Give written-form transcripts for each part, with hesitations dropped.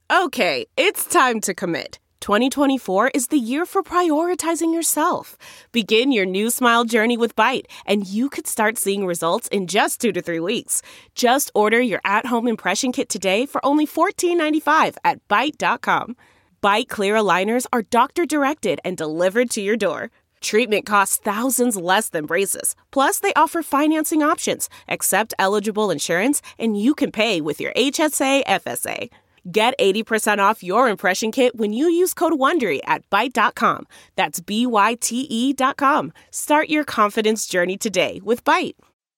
Okay, it's time to commit. 2024 is the year for prioritizing yourself. Begin your new smile journey with Byte, and you could start seeing results in just 2 to 3 weeks. Just order your at-home impression kit today for only $14.95 at Byte.com. Byte Clear aligners are doctor-directed and delivered to your door. Treatment costs thousands less than braces. Plus, they offer financing options, accept eligible insurance, and you can pay with your HSA FSA. Get 80% off your impression kit when you use code WONDERY at Byte.com. That's BYTE.com. Start your confidence journey today with Byte.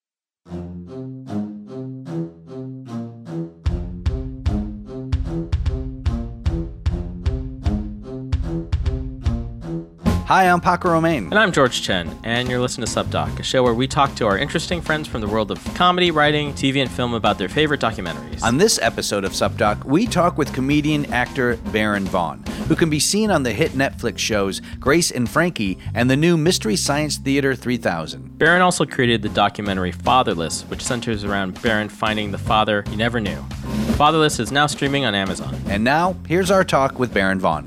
Hi, I'm Paco Romain. And I'm George Chen, and you're listening to SubDoc, a show where we talk to our interesting friends from the world of comedy, writing, TV, and film about their favorite documentaries. On this episode of SubDoc, we talk with comedian actor Baron Vaughn, who can be seen on the hit Netflix shows Grace and Frankie and the new Mystery Science Theater 3000. Baron also created the documentary Fatherless, which centers around Baron finding the father he never knew. Fatherless is now streaming on Amazon. And now, here's our talk with Baron Vaughn.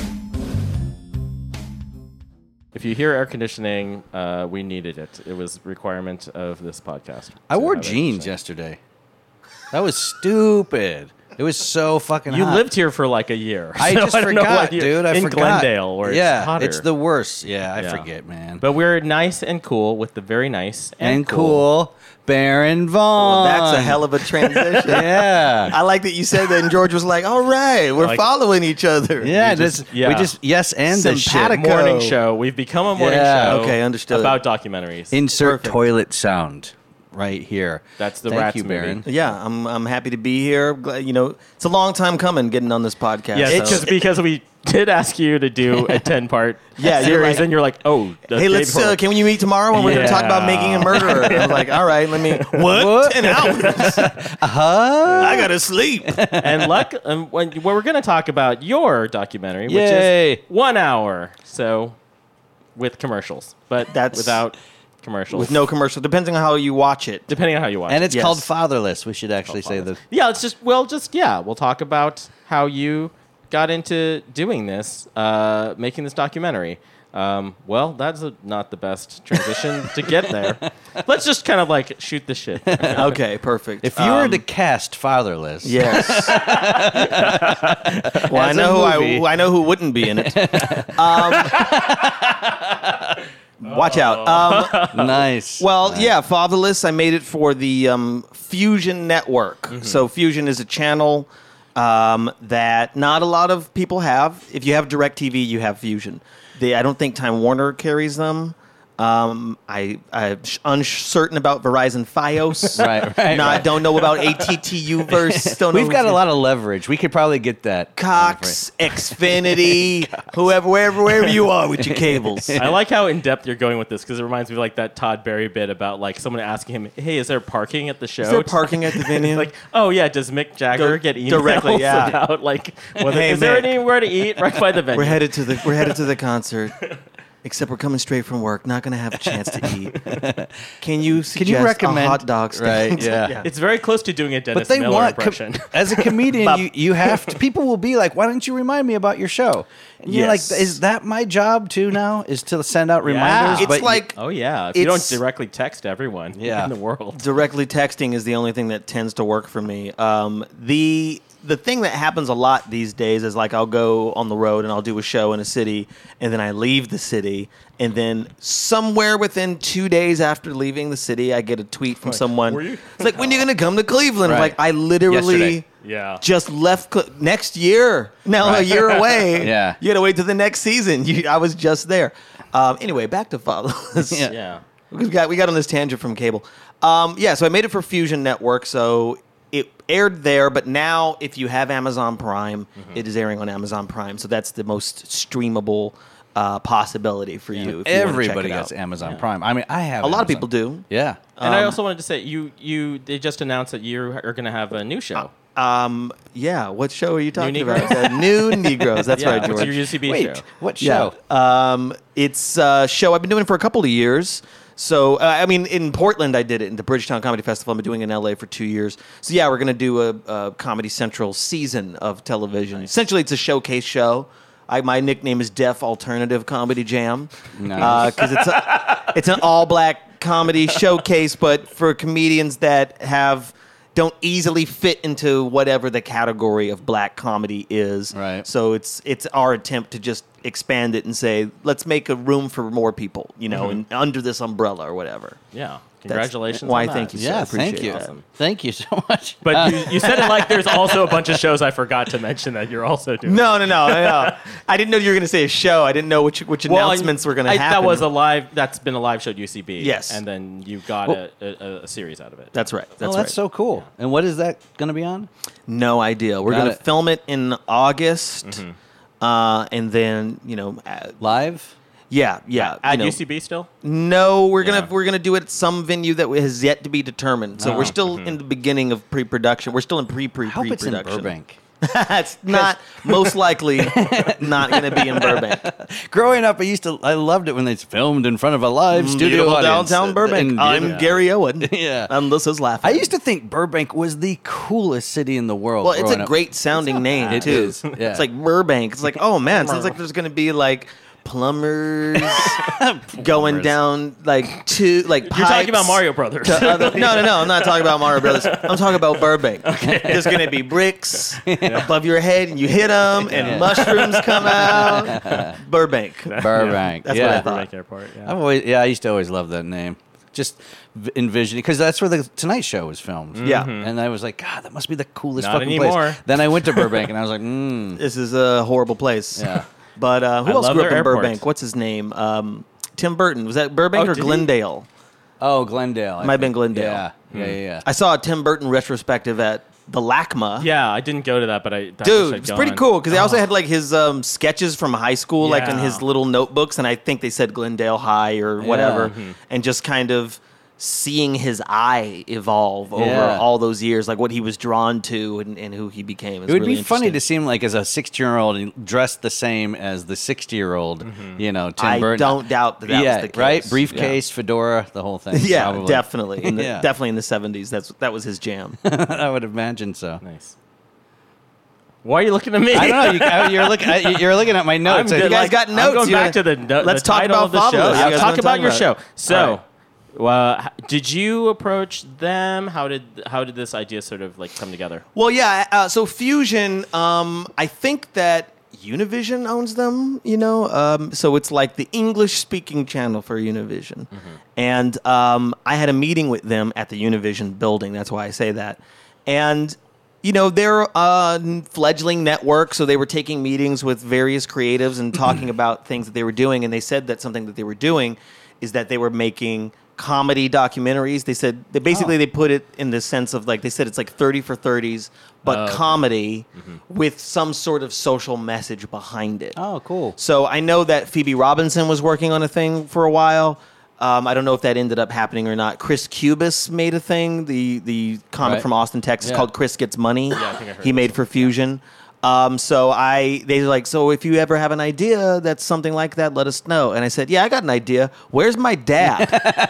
If you hear air conditioning, we needed it. It was a requirement of this podcast. I wore jeans yesterday. That was stupid. It was so fucking hot. You lived here for like a year. I just forgot, dude. I in forgot. Glendale, where it's hotter. It's the worst. Yeah, I forget, man. But we're nice and cool with the very nice and cool Baron Vaughn. Well, that's a hell of a transition. Yeah. I like that you said that, and George was like, all right, we're following each other. Yeah, we just yes and the shit. Morning show. We've become a morning show. Okay, understood. About documentaries. Insert toilet sound right here. That's the Thank Rats you, Baron. movie. Yeah, I'm happy to be here. You know, it's a long time coming getting on this podcast. Yeah, it's just because we did ask you to do a 10-part series, and you're like, oh, hey, let's can you meet tomorrow when we're going to talk about making a murderer? I was like, all right, let me. What? 10 hours? I gotta sleep. And we're going to talk about your documentary, which is 1 hour, so with commercials, but without commercials. With no commercial, depending on how you watch it. Depending on how you watch it. And it's called Fatherless. We should actually say that. Yeah, we'll talk about how you got into doing this, making this documentary. Well, that's not the best transition to get there. Let's just kind of like shoot the shit. Okay, perfect. If you were to cast Fatherless, yes. Well, I know who wouldn't be in it. Watch out. Nice. Well, yeah, Fatherless. I made it for the Fusion Network. Mm-hmm. So Fusion is a channel that not a lot of people have. If you have DirecTV, you have Fusion. I don't think Time Warner carries them. I'm uncertain about Verizon Fios. Right. Don't know about ATT-Uverse. We've got a lot of leverage. We could probably get that. Cox, Xfinity, wherever you are with your cables. I like how in depth you're going with this because it reminds me of like that Todd Berry bit about like someone asking him, "Hey, is there parking at the show? Is there parking at the venue?" Like, oh yeah, does Mick Jagger get emails directly? Yeah. About like, is there anywhere to eat right by the venue? We're headed to the concert. Except we're coming straight from work, not going to have a chance to eat. Can you recommend a hot dog stand? Right, yeah. It's very close to doing a Dennis Miller impression. As a comedian, you have to. People will be like, "Why don't you remind me about your show?" And you're like, "Is that my job too now? Is to send out reminders?" It's like, oh yeah, if you don't directly text everyone in the world. Directly texting is the only thing that tends to work for me. The thing that happens a lot these days is like I'll go on the road and I'll do a show in a city and then I leave the city and then somewhere within 2 days after leaving the city I get a tweet from someone. It's like, when are you going to come to Cleveland? Right. Like, I literally just left next year. Now a year away. Yeah. You got to wait till the next season. I was just there. Anyway, back to Fatherless. Yeah. We got on this tangent from cable. So I made it for Fusion Network, so it aired there, but now if you have Amazon Prime, it is airing on Amazon Prime. So that's the most streamable possibility for you. If everybody you gets Amazon Prime. I mean, I have a lot of people do. Yeah. And I also wanted to say, they just announced that you are going to have a new show. What show are you talking about? New Negroes. That's right, George. It's your UCB show. What show? It's a show I've been doing for a couple of years. So, I mean, in Portland, I did it in the Bridgetown Comedy Festival. I've been doing it in LA for 2 years. So, yeah, we're going to do a Comedy Central season of television. Nice. Essentially, it's a showcase show. My nickname is Deaf Alternative Comedy Jam. Nice. Because it's an all-black comedy showcase, but for comedians that don't easily fit into whatever the category of black comedy is. Right. So it's our attempt to just expand it and say, let's make a room for more people, and under this umbrella or whatever. Yeah. Congratulations. Why, on that. thank you, sir. Yeah, Appreciate thank you. that. Awesome. Thank you so much. But you said it like there's also a bunch of shows I forgot to mention that you're also doing. No. I didn't know you were going to say a show. I didn't know which announcements were going to happen. That's been a live show at UCB. Yes. And then you got a series out of it. That's right. That's so cool. And what is that going to be on? No idea. We're going to film it in August, and then Live? Yeah. At UCB still? No, we're gonna do it at some venue that has yet to be determined. So we're still in the beginning of pre-production. We're still in pre-production. I hope it's in Burbank. It's not most likely not going to be in Burbank. Growing up, I loved it when they filmed in front of a live studio audience. Downtown Burbank. I'm Gary Owen. Yeah. And this is laughing. I used to think Burbank was the coolest city in the world. Well, it's a great sounding name, It too. is, yeah. It's like Burbank. It's like, oh, man, sounds like there's going to be, like, plumbers going down pipes. You're talking about Mario Brothers. No, I'm not talking about Mario Brothers. I'm talking about Burbank. There's going to be bricks above your head, and you hit them, and mushrooms come out. Burbank. Burbank. That's what I thought. Burbank Airport. Yeah. I used to always love that name. Just envisioning, because that's where the Tonight Show was filmed. Yeah. And I was like, God, that must be the coolest Not fucking anymore. place. Then I went to Burbank, and I was like, This is a horrible place. Yeah. But who else love grew up their in airport. Burbank? What's his name? Tim Burton. Was that Burbank or did he? Glendale? Oh, Glendale. Might have been Glendale. Yeah. I saw a Tim Burton retrospective at the LACMA. Yeah, I didn't go to that, but I Dude, it's pretty cool because they also had like his sketches from high school, like in Yeah. his little notebooks, and I think they said Glendale High or whatever, Mm-hmm. and just kind of seeing his eye evolve over all those years, like what he was drawn to and who he became. It would be funny to see him like as a 16-year-old and dressed the same as the 60-year-old, Tim Burton. I don't doubt that was the case. Right? Briefcase, fedora, the whole thing. Yeah, probably. definitely. Yeah. Definitely in the 70s. That was his jam. I would imagine so. Nice. Why are you looking at me? I don't know. You're looking at my notes. You guys got notes. I'm going back to Let's the talk title about of the show. Fabulous. You Yeah, guys talk wanna about talk your about show. it? So, did you approach them? How did this idea sort of like come together? Well, yeah. So Fusion, I think that Univision owns them. So it's like the English-speaking channel for Univision, and I had a meeting with them at the Univision building. That's why I say that, and. They're a fledgling network, so they were taking meetings with various creatives and talking about things that they were doing, and they said that something that they were doing is that they were making comedy documentaries. They said they put it in the sense of they said it's like 30 for 30s, but comedy with some sort of social message behind it. Oh, cool. So I know that Phoebe Robinson was working on a thing for a while. I don't know if that ended up happening or not. Chris Cubis made a thing, the comic from Austin, Texas, called Chris Gets Money. Yeah, I think I heard he made for Fusion. So if you ever have an idea that's something like that, let us know. And I said, yeah, I got an idea. Where's my dad?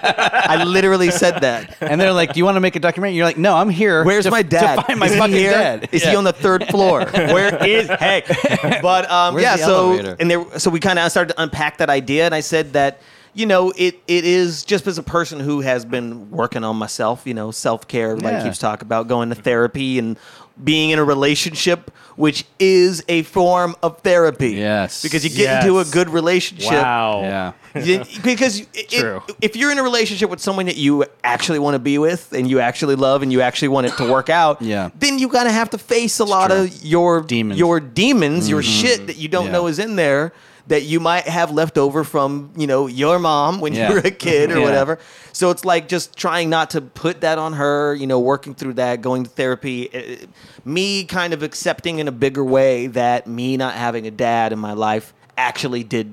I literally said that. And they're like, do you want to make a documentary? You're like, no, I'm here. Where's my dad? To find my Is he fucking here? dad. Is he on the third floor? Where is? Hey, but Where's the elevator? So we kind of started to unpack that idea, and I said that. It is just as a person who has been working on myself, self-care, like keeps talking about going to therapy and being in a relationship, which is a form of therapy. Yes. Because you get into a good relationship. Wow. Yeah. Because if you're in a relationship with someone that you actually want to be with and you actually love and you actually want it to work out, then you kind of have to face a lot of your demons, your shit that you don't know is in there. That you might have left over from, your mom when you were a kid or whatever. So it's like just trying not to put that on her, working through that, going to therapy. Me kind of accepting in a bigger way that me not having a dad in my life actually did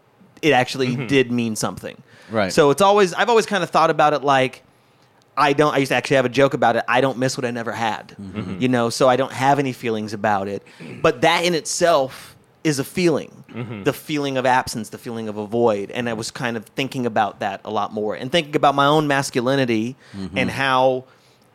mean something. Right. So I've always kind of thought about it like, I used to actually have a joke about it. I don't miss what I never had, so I don't have any feelings about it. But that in itself is a feeling, the feeling of absence, the feeling of a void. And I was kind of thinking about that a lot more and thinking about my own masculinity and how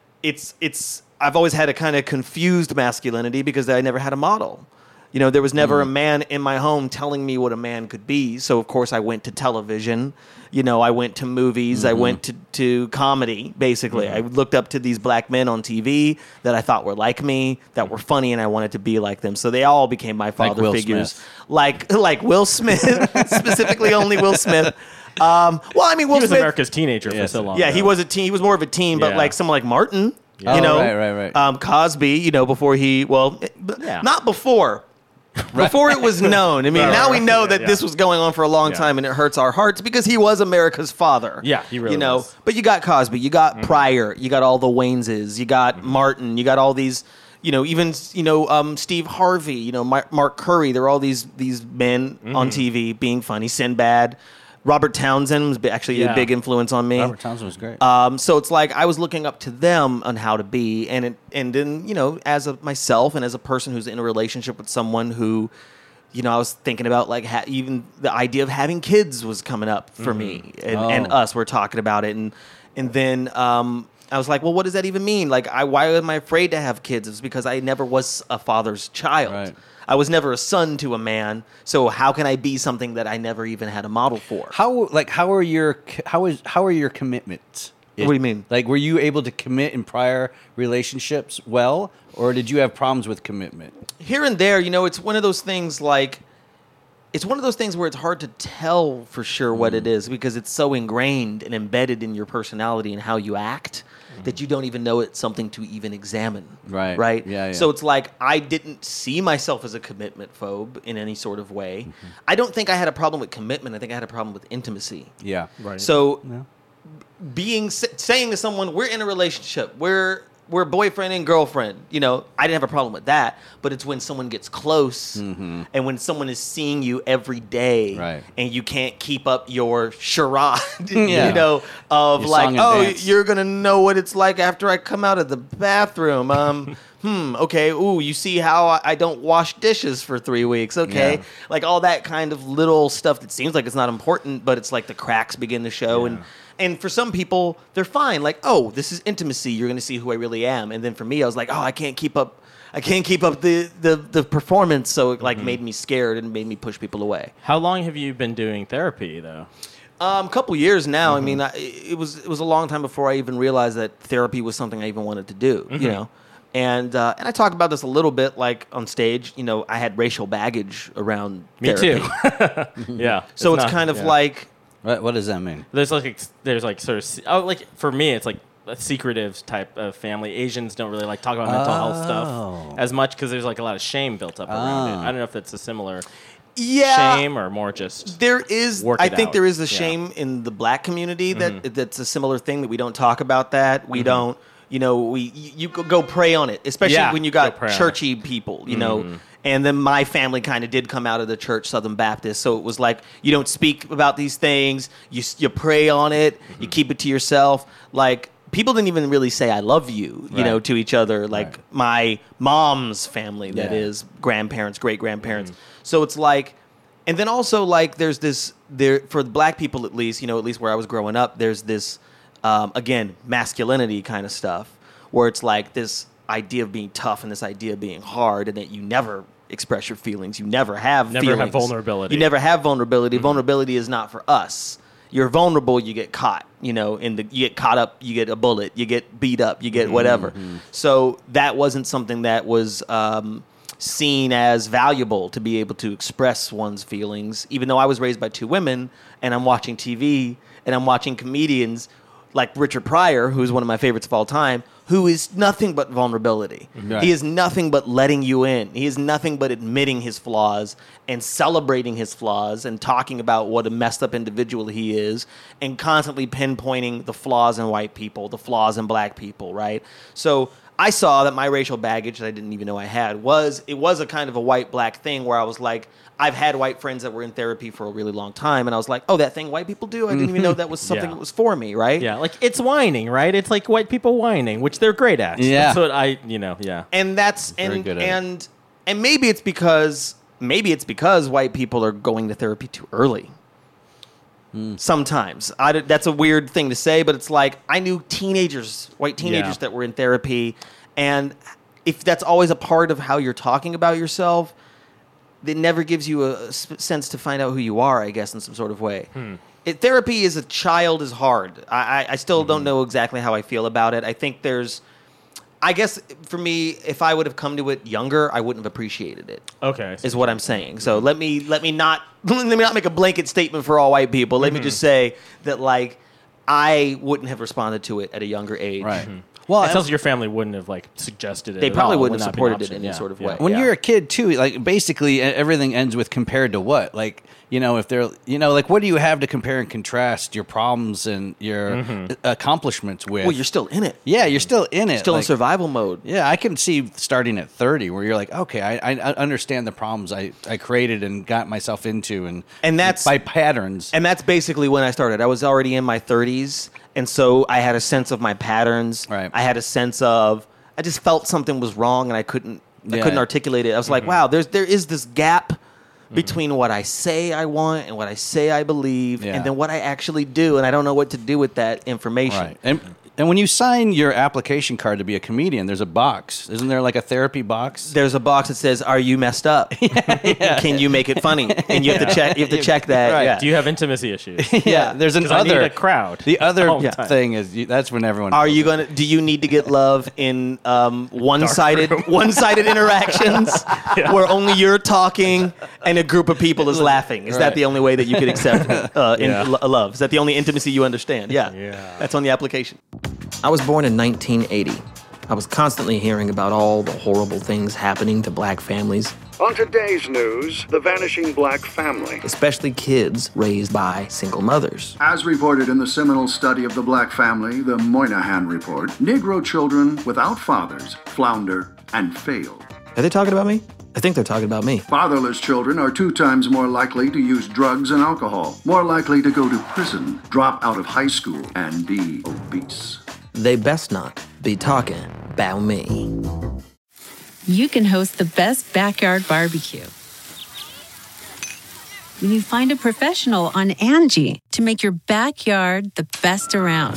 I've always had a kind of confused masculinity because I never had a model. You know, there was never a man in my home telling me what a man could be. So, of course, I went to television. You know, I went to movies. I went to comedy, basically. I looked up to these black men on TV that I thought were like me, that were funny, and I wanted to be like them. So they all became my father Will figures. Smith. Like Will Smith, specifically only Will Smith. Well, I mean, Will He was Smith. America's teenager for so long. Yeah, he though. was a teen. He was more of a teen, but Yeah. like someone like Martin, Oh, you know, right. Cosby, you know, before Yeah. not before. Before it was known. I mean, Right, now we right, know yeah, that yeah. this was going on for a long time, and it hurts our hearts because he was America's father. Yeah, he really you know. was. But you got Cosby, you got Pryor, you got all the Wayneses, you got Martin, you got all these. You know, even Steve Harvey, you know, Mark Curry. There are all these men on TV being funny. Sinbad, Robert Townsend was actually a Yeah. big influence on me. Robert Townsend was great. So it's like I was looking up to them on how to be, and then you know, as myself and as a person who's in a relationship with someone who, you know, I was thinking about like even the idea of having kids was coming up for me, and us were talking about it, and then I was like, well, what does that even mean? Like, why am I afraid to have kids? It's because I never was a father's child. Right. I was never a son to a man, so how can I be something that I never even had a model for? How are your commitments? What do you mean? Like, were you able to commit in prior relationships well, or did you have problems with commitment? Here and there, you know, it's one of those things like, it's one of those things where it's hard to tell for sure what it is because it's so ingrained and embedded in your personality and how you act that you don't even know it's something to even examine. Right. Right? Yeah. So it's like I didn't see myself as a commitment phobe in any sort of way. I don't think I had a problem with commitment. I think I had a problem with intimacy. Yeah. Right. So saying to someone, we're in a relationship, we're boyfriend and girlfriend, you know, I didn't have a problem with that, but it's when someone gets close and when someone is seeing you every day Right. and you can't keep up your charade, Yeah. you know, of Your like, song and oh, dance. you're going to know what it's like after I come out of the bathroom. Okay, ooh, you see how I don't wash dishes for 3 weeks, okay? Yeah. Like all that kind of little stuff that seems like it's not important, but it's like the cracks begin to show and for some people, they're fine. Like, oh, this is intimacy. You're going to see who I really am. And then for me, I was like, oh, I can't keep up the performance. So it like made me scared and made me push people away. How long have you been doing therapy, though? A couple years now. I mean, it was a long time before I even realized that therapy was something I even wanted to do. You know. And I talk about this a little bit, like on stage. You know, I had racial baggage around Me therapy. too. Yeah. So it's not- kind of yeah. like, What does that mean? There's like sort of like for me it's like a secretive type of family. Asians don't really like talk about mental health stuff as much because there's like a lot of shame built up around it. I don't know if that's a similar shame or more just there is. work I it think out. there is a Yeah. shame in the black community that's a similar thing that we don't talk about. That we don't. You know, you go prey on it, especially Yeah, when you go got prey on it. churchy people. You know. And then my family kind of did come out of the church, Southern Baptist. So it was like, you don't speak about these things. You prey on it. You keep it to yourself. Like, people didn't even really say I love you, you know, Right. to each other. Like my mom's family, that Yeah. is, grandparents, great-grandparents. So it's like, and then also like there's this, for the black people at least, you know, at least where I was growing up, there's this, again, masculinity kind of stuff where it's like this idea of being tough and this idea of being hard and that you never express your feelings. You never have Never feelings. have vulnerability. You never have vulnerability. Vulnerability is not for us. You're vulnerable, you get caught, you know, you get caught up, you get a bullet, you get beat up, you get whatever. So that wasn't something that was seen as valuable to be able to express one's feelings, even though I was raised by two women and I'm watching TV and I'm watching comedians like Richard Pryor, who's one of my favorites of all time, who is nothing but vulnerability. Right. He is nothing but letting you in. He is nothing but admitting his flaws and celebrating his flaws and talking about what a messed up individual he is and constantly pinpointing the flaws in white people, the flaws in black people, right? So I saw that my racial baggage that I didn't even know I had was a kind of a white-black thing where I was like, I've had white friends that were in therapy for a really long time, and I was like, oh, that thing white people do? I didn't even know that was something Yeah. that was for me, right? Yeah, like it's whining, right? It's like white people whining, which they're great at. Yeah. That's what yeah. And that's Very good at it. and maybe it's because maybe it's because white people are going to therapy too early. Sometimes. That's a weird thing to say, but it's like I knew white teenagers that were in therapy, and if that's always a part of how you're talking about yourself, it never gives you a sense to find out who you are, I guess, in some sort of way. Therapy as a child is hard. I still don't know exactly how I feel about it. I think I guess for me, if I would have come to it younger, I wouldn't have appreciated it. Okay, is what I'm saying. So let me not make a blanket statement for all white people. Let me just say that like I wouldn't have responded to it at a younger age. Right. Well, it tells you your family wouldn't have like suggested it. They at probably all. wouldn't have Would not be an supported it option. in any sort of way. When you're a kid too, like basically everything ends with compared to what? Like, if they're, like what do you have to compare and contrast your problems and your accomplishments with? Well, you're still in it. Yeah, you're still in it. Still in survival mode. Yeah, I can see starting at 30 where you're like, okay, I understand the problems I created and got myself into and that's by patterns. And that's basically when I started. I was already in my 30s, and so I had a sense of my patterns. Right. I had a sense of I just felt something was wrong and I couldn't articulate it. I was like, wow, there is this gap between what I say I want and what I say I believe and then what I actually do, and I don't know what to do with that information. Right. And when you sign your application card to be a comedian, there's a box. Isn't there like a therapy box? There's a box that says, "Are you messed up? Can you make it funny?" And you have to check. You have to check that. Right. Yeah. Do you have intimacy issues? Yeah. There's an 'Cause other I need a crowd. The other all the time. thing is that's when everyone. Are you gonna? Do you need to get love in one-sided interactions where only you're talking and a group of people is laughing? Is that the only way that you could accept love? Is that the only intimacy you understand? Yeah. That's on the application. I was born in 1980. I was constantly hearing about all the horrible things happening to black families, On today's news, the vanishing black family. especially kids raised by single mothers. As reported in the seminal study of the black family, the Moynihan Report, Negro children without fathers flounder and fail. Are they talking about me? I think they're talking about me. Fatherless children are 2 times more likely to use drugs and alcohol, more likely to go to prison, drop out of high school, and be obese. They best not be talking about me. You can host the best backyard barbecue when you find a professional on Angie to make your backyard the best around.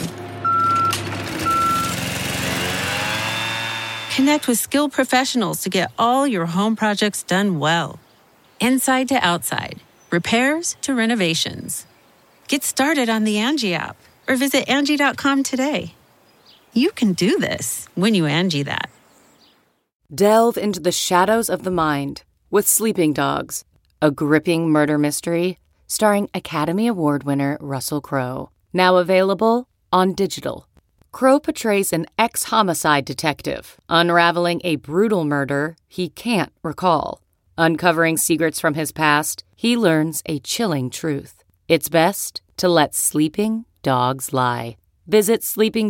Connect with skilled professionals to get all your home projects done well. Inside to outside, repairs to renovations. Get started on the Angie app or visit Angie.com today. You can do this when you Angie that. Delve into the shadows of the mind with Sleeping Dogs, a gripping murder mystery starring Academy Award winner Russell Crowe. Now available on digital. Crowe portrays an ex-homicide detective unraveling a brutal murder he can't recall. Uncovering secrets from his past, he learns a chilling truth. It's best to let sleeping dogs lie. Visit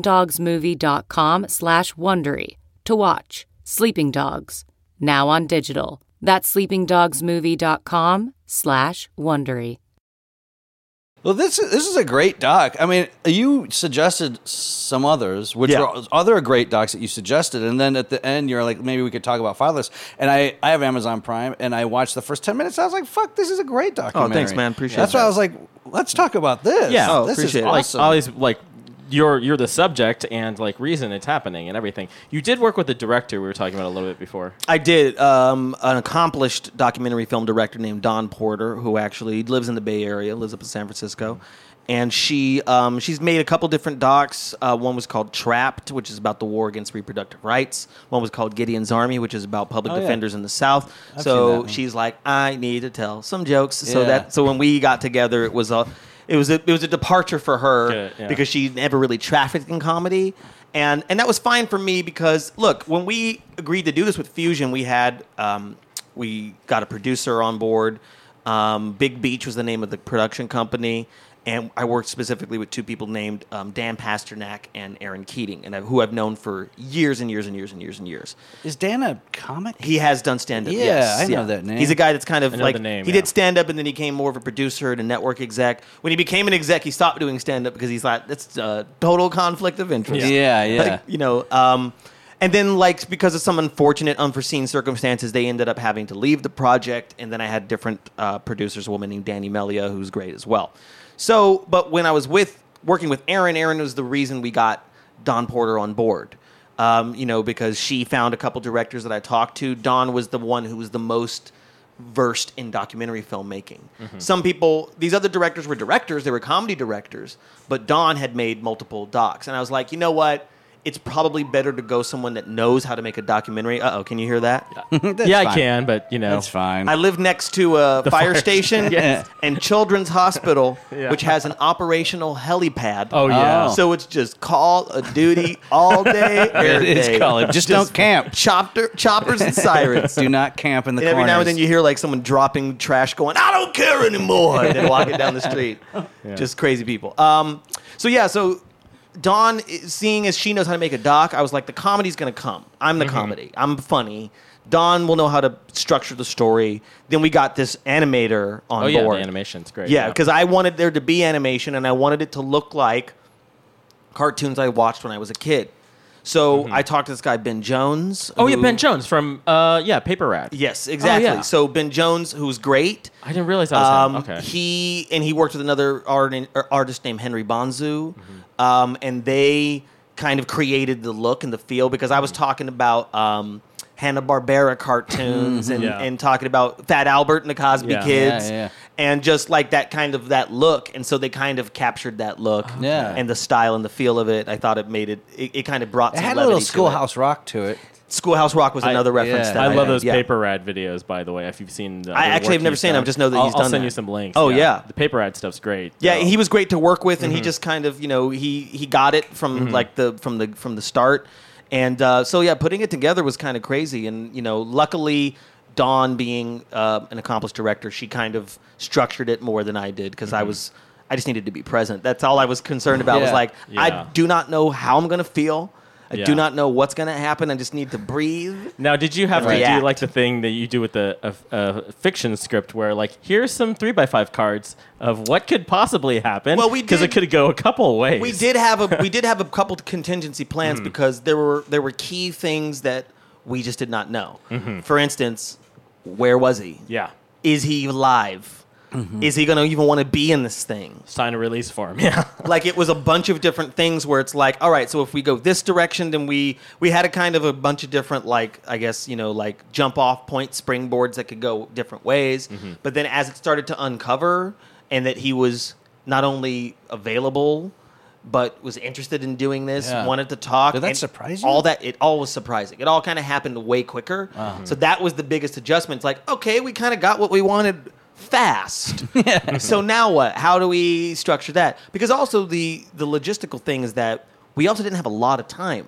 sleepingdogsmovie.com/Wondery to watch Sleeping Dogs, now on digital. That's sleepingdogsmovie.com/Wondery. Well, this is a great doc. I mean, you suggested some others, which were other great docs that you suggested, and then at the end, you're like, maybe we could talk about Fatherless. And I have Amazon Prime, and I watched the first 10 minutes. I was like, fuck, this is a great documentary. Oh, thanks, man. Appreciate That's that. why I was like, let's talk about this. Yeah. This is appreciate it. Like awesome. always, like you're the subject and like reason it's happening and everything. You did work with the director we were talking about a little bit before. I did. An accomplished documentary film director named Dawn Porter, who actually lives in the Bay Area, lives up in San Francisco. And she's made a couple different docs. One was called Trapped, which is about the war against reproductive rights. One was called Gideon's Army, which is about public defenders in the South. I've seen that So one. she's like, I need to tell some jokes. Yeah. So when we got together, it was a departure for her Good, yeah. because she never really trafficked in comedy. And that was fine for me because, look, when we agreed to do this with Fusion, we got a producer on board. Big Beach was the name of the production company. And I worked specifically with 2 people named Dan Pasternak and Aaron Keating, and who I've known for years and years and years and years and years. Is Dan a comic? He has done stand-up, Yeah, yes. I know that name. He's a guy that's kind of I know like, the name, he yeah. did stand-up and then he became more of a producer and a network exec. When he became an exec, he stopped doing stand-up because he's like, that's a total conflict of interest. Yeah. Like, And then, like, because of some unfortunate, unforeseen circumstances, they ended up having to leave the project. And then I had different producers, a woman named Danny Melia, who's great as well. So, but when I was working with Aaron was the reason we got Dawn Porter on board. Because she found a couple directors that I talked to. Dawn was the one who was the most versed in documentary filmmaking. Some people, these other directors were directors, they were comedy directors, but Dawn had made multiple docs. And I was like, you know what? It's probably better to go someone that knows how to make a documentary. Uh-oh, can you hear that? Yeah, I can, but That's fine. I live next to a fire station and Children's Hospital, which has an operational helipad. Oh, yeah. So it's just call of duty all day, every day. It's called. Just don't camp. Choppers and sirens. Do not camp in the And every corners. now and then you hear like someone dropping trash going, I don't care anymore, and then walking down the street. Just crazy people. So Dawn, seeing as she knows how to make a doc, I was like, the comedy's going to come. I'm the comedy. I'm funny. Dawn will know how to structure the story. Then we got this animator on board. Oh, yeah, the animation's great. Yeah, because I wanted there to be animation, and I wanted it to look like cartoons I watched when I was a kid. So I talked to this guy, Ben Jones. Oh, yeah, Ben Jones from, Paper Rat. Yes, exactly. Oh, yeah. So Ben Jones, who's great. I didn't realize that was him. Okay. He worked with another artist named Henry Bonzu, and they kind of created the look and the feel, because I was talking about Hanna-Barbera cartoons and talking about Fat Albert and the Cosby Kids, and just like that look, and so they kind of captured that look and the style and the feel of it. I thought it made it kind of brought It some had a levity little to Schoolhouse Rock to it. Schoolhouse Rock was another reference. yeah. That I love those yeah. Paper Rat videos, by the way, if you've seen the I actually have never seen them. I just know that he's I'll done send that. you some links. Oh, yeah. The Paper Rat stuff's great. Yeah, So. he was great to work with, and he just kind of, he got it from from the start, and putting it together was kind of crazy, and luckily, Dawn being an accomplished director, she kind of structured it more than I did, because I just needed to be present. That's all I was concerned about. Was like, I do not know how I'm going to feel. I do not know what's going to happen. I just need to breathe. Now, did you have to React. do like the thing that you do with the fiction script where like, here's some 3x5 cards of what could possibly happen? Well, we because it did- could go a couple ways. We did have a couple contingency plans because there were key things that we just did not know. For instance, where was he? Yeah. Is he live? Is he going to even want to be in this thing? Sign a release form. Yeah. Like, it was a bunch of different things where it's like, all right, so if we go this direction, then we had a kind of a bunch of different, like, I guess, like jump off point springboards that could go different ways. But then as it started to uncover, and that he was not only available, but was interested in doing this, wanted to talk. Did that and surprise you? It all was surprising. It all kind of happened way quicker. So that was the biggest adjustment. It's like, okay, we kind of got what we wanted fast. So now what? How do we structure that? Because also the logistical thing is that we also didn't have a lot of time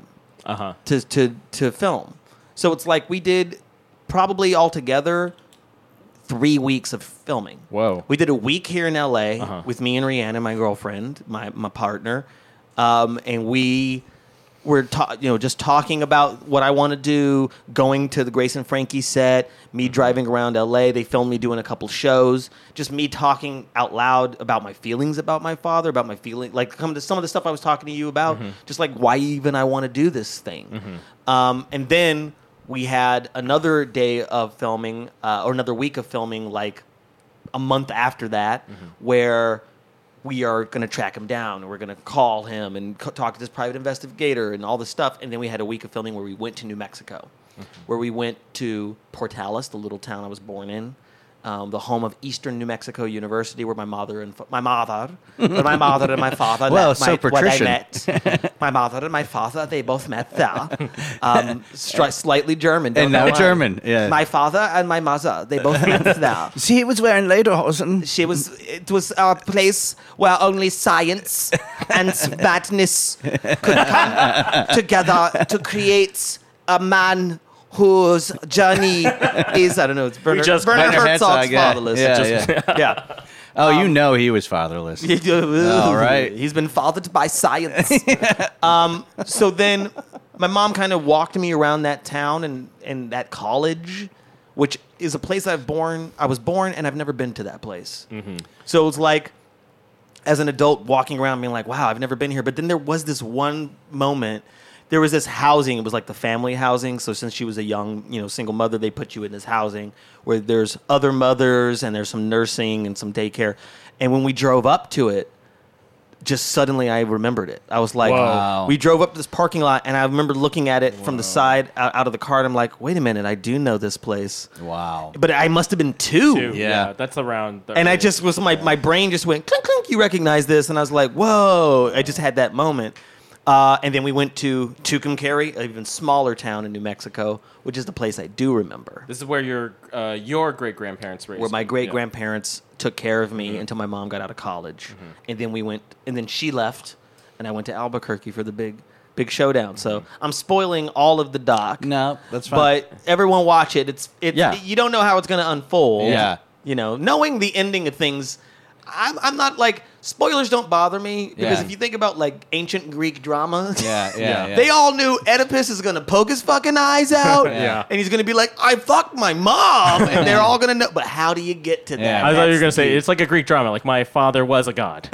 to film. So it's like we did probably altogether 3 weeks of filming. Whoa. We did a week here in LA with me and Rihanna, my girlfriend, my partner, and we were just talking about what I want to do, going to the Grace and Frankie set, me driving around LA. They filmed me doing a couple shows, just me talking out loud about my feelings about my father, about my feeling, like some of the stuff I was talking to you about, just like why even I want to do this thing. And then we had another day of filming, or another week of filming, like a month after that, where we are going to track him down, and we're going to call him and talk to this private investigator and all this stuff. And then we had a week of filming where we went to New Mexico, where we went to Portales, the little town I was born in, the home of Eastern New Mexico University, where my mother and my father Well, so where they patrician. met. My mother and my father, they both met there. Slightly German. And now German, yeah. My father and my mother, they both met there. She was wearing lederhosen. It was a place where only science and madness could come together to create a man whose journey is, I don't know, it's Werner Herzog's fatherless. Yeah. Oh, he was fatherless. All right. He's been fathered by science. So then my mom kind of walked me around that town and that college, which is a place I was born, and I've never been to that place. So it's like, as an adult walking around being like, wow, I've never been here. But then there was this one moment there was this housing. It was like the family housing. So since she was a young, single mother, they put you in this housing where there's other mothers and there's some nursing and some daycare. And when we drove up to it, just suddenly I remembered it. I was like, Wow. we drove up to this parking lot, and I remember looking at it from the side out of the car, and I'm like, wait a minute, I do know this place. Wow. But I must have been two. Yeah, that's around. And I just was, my brain just went, clink, clink, you recognize this? And I was like, whoa. I just had that moment. And then we went to Tucumcari, an even smaller town in New Mexico, which is the place I do remember. This is where your great-grandparents raised Where my you. great-grandparents took care of me until my mom got out of college. And then she left, and I went to Albuquerque for the big showdown. So I'm spoiling all of the doc. No, that's fine. But everyone watch it. You don't know how it's going to unfold. Yeah. Knowing the ending of things, I'm not like, spoilers don't bother me, because if you think about like ancient Greek drama, Yeah. they all knew Oedipus is going to poke his fucking eyes out, Yeah. and he's going to be like, I fucked my mom, and they're all going to know. But how do you get to that? Yeah. I thought you were That's going to say the- it's like a Greek drama. Like my father was a god.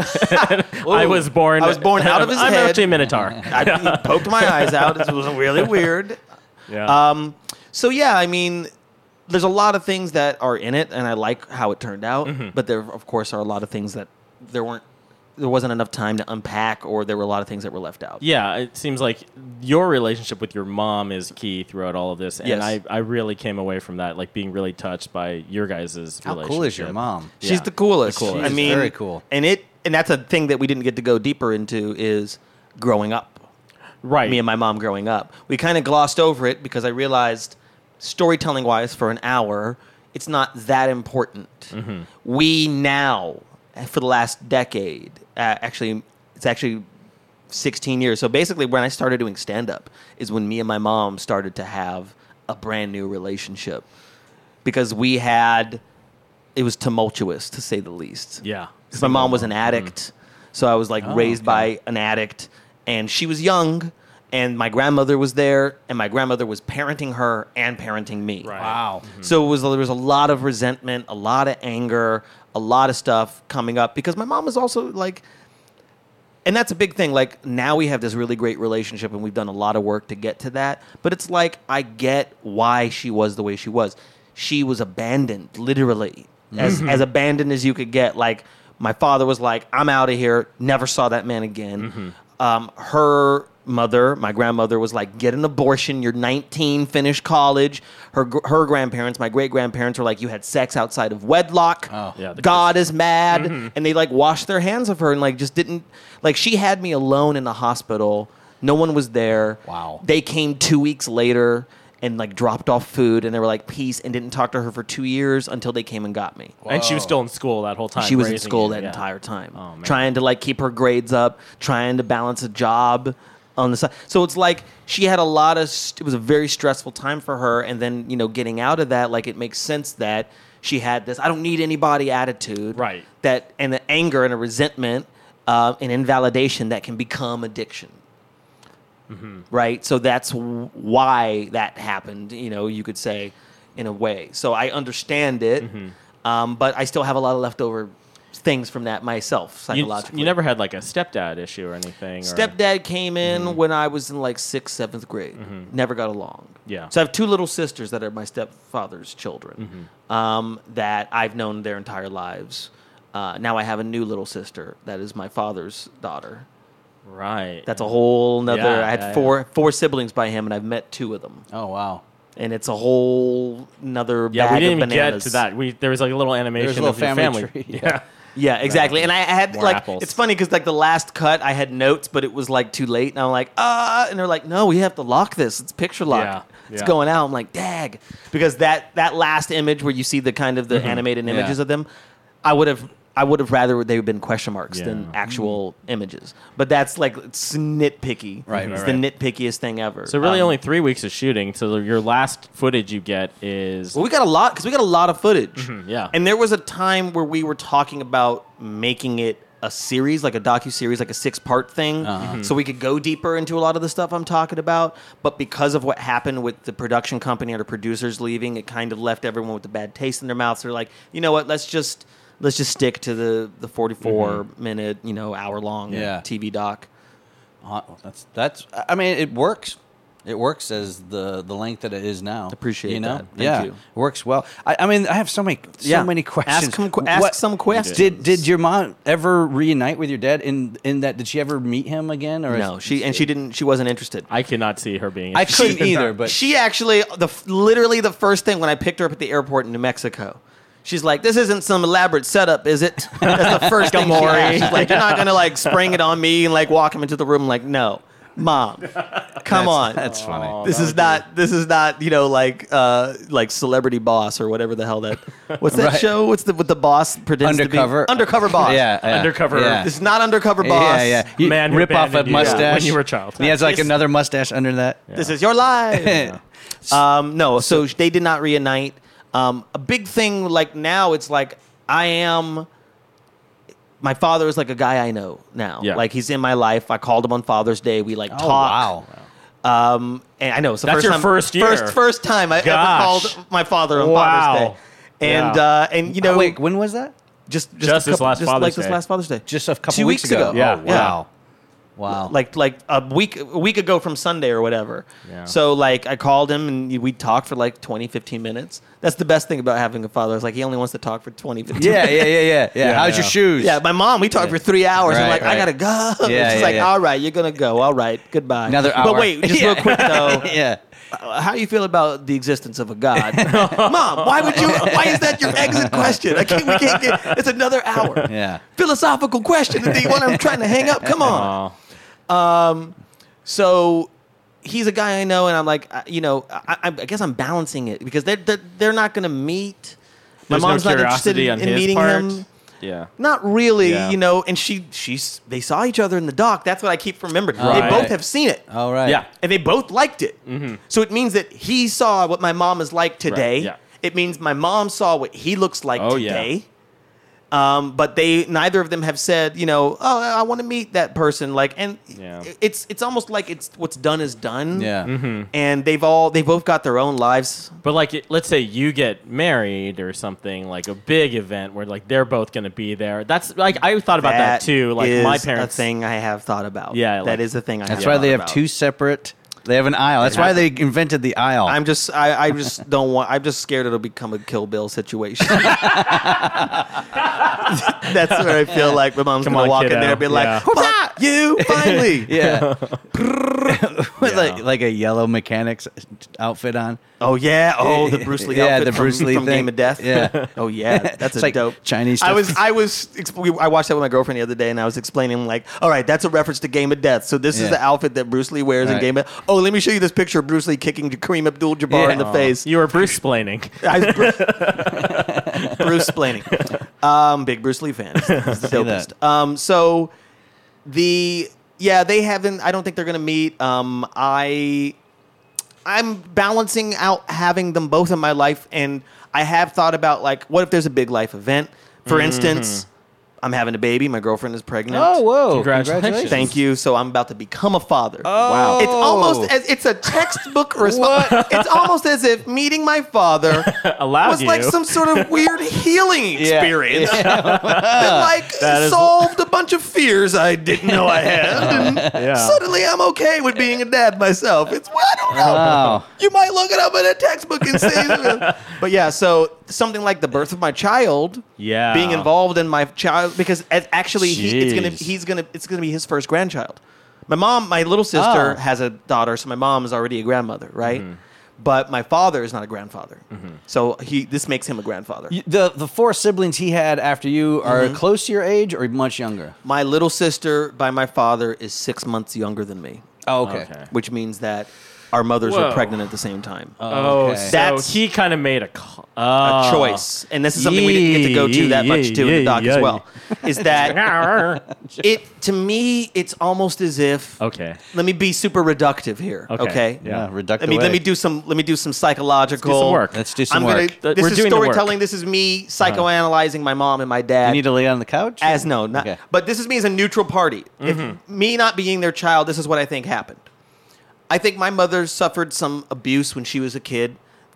I was born out of his I'm head. actually a minotaur. I poked my eyes out. It was really weird. Yeah. So yeah, I mean, there's a lot of things that are in it, and I like how it turned out. But there, of course, are a lot of things that there wasn't enough time to unpack, or there were a lot of things that were left out. Yeah, it seems like your relationship with your mom is key throughout all of this. And Yes. I really came away from that, like being really touched by your guys' How relationship. cool is your mom? She's the coolest. The coolest. I mean, Very cool. And that's a thing that we didn't get to go deeper into is growing up. Right. Me and my mom growing up. We kind of glossed over it because I realized, storytelling wise, for an hour, it's not that important. We now, for the last decade, it's actually 16 years. So basically, when I started doing stand-up is when me and my mom started to have a brand new relationship, because it was tumultuous, to say the least. Yeah. Because my mom was an addict, so I was like raised by an addict, and she was young, and my grandmother was there, and my grandmother was parenting her and parenting me. Right. Wow. So there was a lot of resentment, a lot of anger, a lot of stuff coming up, because my mom was also like, and that's a big thing. Like, now we have this really great relationship, and we've done a lot of work to get to that. But it's like, I get why she was the way she was. She was abandoned, literally, as abandoned as you could get. Like, my father was like, I'm out of here, never saw that man again. Her mother, my grandmother, was like, get an abortion, you're 19, finish college. Her grandparents, my great-grandparents, were like, you had sex outside of wedlock. Yeah, God is mad. And they like washed their hands of her and like just didn't, like, she had me alone in the hospital. No one was there. Wow. They came 2 weeks later and like dropped off food, and they were like, peace, and didn't talk to her for 2 years until they came and got me. And she was still in school that whole time. She was in raising school you. that Yeah. entire time, Oh, man. trying to like keep her grades up, trying to balance a job on the side. So it's like she had a lot of. It was a very stressful time for her, and then getting out of that, like, it makes sense that she had this "I don't need anybody" attitude, Right. That, and the anger and a resentment, and invalidation that can become addiction. Right. So that's why that happened. You could say, in a way. So I understand it, but I still have a lot of leftover things from that myself, psychologically. You never had like a stepdad issue or anything? Or? Stepdad came in when I was in like 6th, 7th grade. Never got along. Yeah. So I have 2 little sisters that are my stepfather's children, that I've known their entire lives. Now I have a new little sister that is my father's daughter. Right. That's a whole nother. Yeah, I had four siblings by him, and I've met 2 of them. Oh, wow. And it's a whole nother Yeah, bag we didn't of even bananas. get to that. There was like a little animation little of your family family. tree. Yeah. Yeah, exactly. And I had More like, apples. it's funny because like the last cut, I had notes, but it was like too late, and I'm like, and they're like, no, we have to lock this. It's picture lock. Yeah, It's yeah. going out. I'm like, dag, because that last image where you see the kind of the animated images Yeah. of them, I would have rather they had been question marks Yeah. than actual images. But that's like, it's nitpicky. Right, It's right, the nitpickiest thing ever. So really only 3 weeks of shooting. So your last footage you get is... Well, we got a lot because we got a lot of footage. yeah. And there was a time where we were talking about making it a series, like a docu-series, like a 6-part thing, so we could go deeper into a lot of the stuff I'm talking about. But because of what happened with the production company and the producers leaving, it kind of left everyone with a bad taste in their mouths. They're like, you know what? Let's just stick to the 44-minute, hour-long Yeah. TV doc. That's. I mean, it works. It works as the length that it is now. Appreciate that. Thank yeah, you. It works well. I mean, I have so many questions. Ask some questions. Did your mom ever reunite with your dad? In that, did she ever meet him again? Or No, she didn't. She wasn't interested. I cannot see her being. I couldn't either. But She actually, literally the first thing when I picked her up at the airport in New Mexico, she's like, "This isn't some elaborate setup, is it?" That's the first thing she asked. She's like, "You're not gonna like spring it on me and like walk him into the room?" Like, no, Mom, come on. That's funny. This is not like Celebrity Boss or whatever the hell that. What's that Right. show? What's with the boss pretends Undercover. to be Undercover Boss? yeah, Undercover. Yeah. This is not Undercover Boss. Yeah. You Man who rip off a abandoned you mustache when you were a child. And he has like This- another mustache under that. This is your life. No, so they did not reunite. A big thing like now, it's like my father is like a guy I know now. Yeah. Like he's in my life. I called him on Father's Day. We like Oh, talk. wow. And I know it's the That's first your time, first year. First time I ever Gosh. called my father on Wow. Father's Day. And you know, Wait, when was that? just Just this last Father's like this Day. last Father's Day. Just a couple 2 weeks ago. Yeah. Oh, wow. Wow. Like a week ago from Sunday or whatever. Yeah. So like I called him and we talked for like 20, 15 minutes. That's the best thing about having a father. It's like he only wants to talk for 20, 15 minutes. Yeah. How's your shoes? Yeah, my mom, we talked for 3 hours. I'm Right, like, I gotta go. Yeah, She's yeah, like, yeah. all right, you're gonna go. All right, goodbye. Another hour. But wait, just real quick though. Yeah. How do you feel about the existence of a God? Mom, why is that your exit question? We can't get, it's another hour. Yeah. Philosophical question. And the one I'm trying to hang up. Come on. Oh. So he's a guy I know, and I'm like, I guess I'm balancing it because they're not going to meet. There's My mom's no not interested curiosity in on his meeting part. him. Yeah. Not really, Yeah. And they saw each other in the dock. That's what I keep remembering. They Right. both have seen it. All right. Yeah. And they both liked it. Mm-hmm. So it means that he saw what my mom is like today. Right, yeah. It means my mom saw what he looks like Oh, yeah. today. But neither of them have said, I want to meet that person. Yeah. It's almost like it's what's done is done. Yeah. Mm-hmm. And they both got their own lives. But like, let's say you get married or something, like a big event where like they're both going to be there. That's like I thought about that too. Like is my parents. a thing I have thought about. Yeah, that like- is a thing I have That's why thought they have about. two separate. They have an aisle. That's why they invented the aisle. I just don't want. I'm just scared it'll become a Kill Bill situation. That's where I feel like my mom's Come gonna on, walk in kiddo. there and be like, Yeah. "Fuck you, finally." yeah. With Yeah. like a yellow mechanic's outfit on. Oh yeah. Oh, the Bruce Lee Yeah, outfit the from, Bruce Lee from thing. Game of Death. Yeah. Oh yeah, that's It's a like dope Chinese I stuff. I watched that with my girlfriend the other day, and I was explaining like, all right, that's a reference to Game of Death. So this is Yeah. the outfit that Bruce Lee wears in Right. Game of. Oh, let me show you this picture of Bruce Lee kicking Kareem Abdul-Jabbar Yeah. in the face. You were Bruce-splaining. Bruce splaining. Big Bruce Lee fan. He's the See dopest. that. So they haven't. I don't think they're gonna meet. I'm balancing out having them both in my life, and I have thought about like, what if there's a big life event? For instance, I'm having a baby. My girlfriend is pregnant. Oh, whoa. Congratulations. Thank you. So I'm about to become a father. Oh. Wow. It's almost as it's a textbook response. It's almost as if meeting my father Allowed was like you. some sort of weird healing experience that like That is- solved a bunch of fears I didn't know I had. And Yeah. suddenly I'm okay with being a dad myself. It's I don't know. Wow. You might look it up in a textbook and say, but yeah. So something like the birth of my child. Yeah. Being involved in my child because actually Jeez. it's gonna be his first grandchild. My little sister has a daughter, so my mom is already a grandmother, right? But my father is not a grandfather, so this makes him a grandfather. The four siblings he had after you are close to your age or much younger? My little sister by my father is 6 months younger than me, Oh, okay. which means that our mothers were Whoa. pregnant at the same time. Oh, Okay. so That's- he kind of made a A choice, and this is something we didn't get to go to that much too in the doc as well. Is that to me? It's almost as if. Okay. Let me be super reductive here. Okay. Yeah. reductive. Let me do some psychological. Let's do some work. Let's do some I'm work. gonna. We're This is doing the work. storytelling. This is me psychoanalyzing my mom and my dad. You need to lay on the couch? as no, not. Okay. But this is me as a neutral party. If me not being their child, this is what I think happened. I think my mother suffered some abuse when she was a kid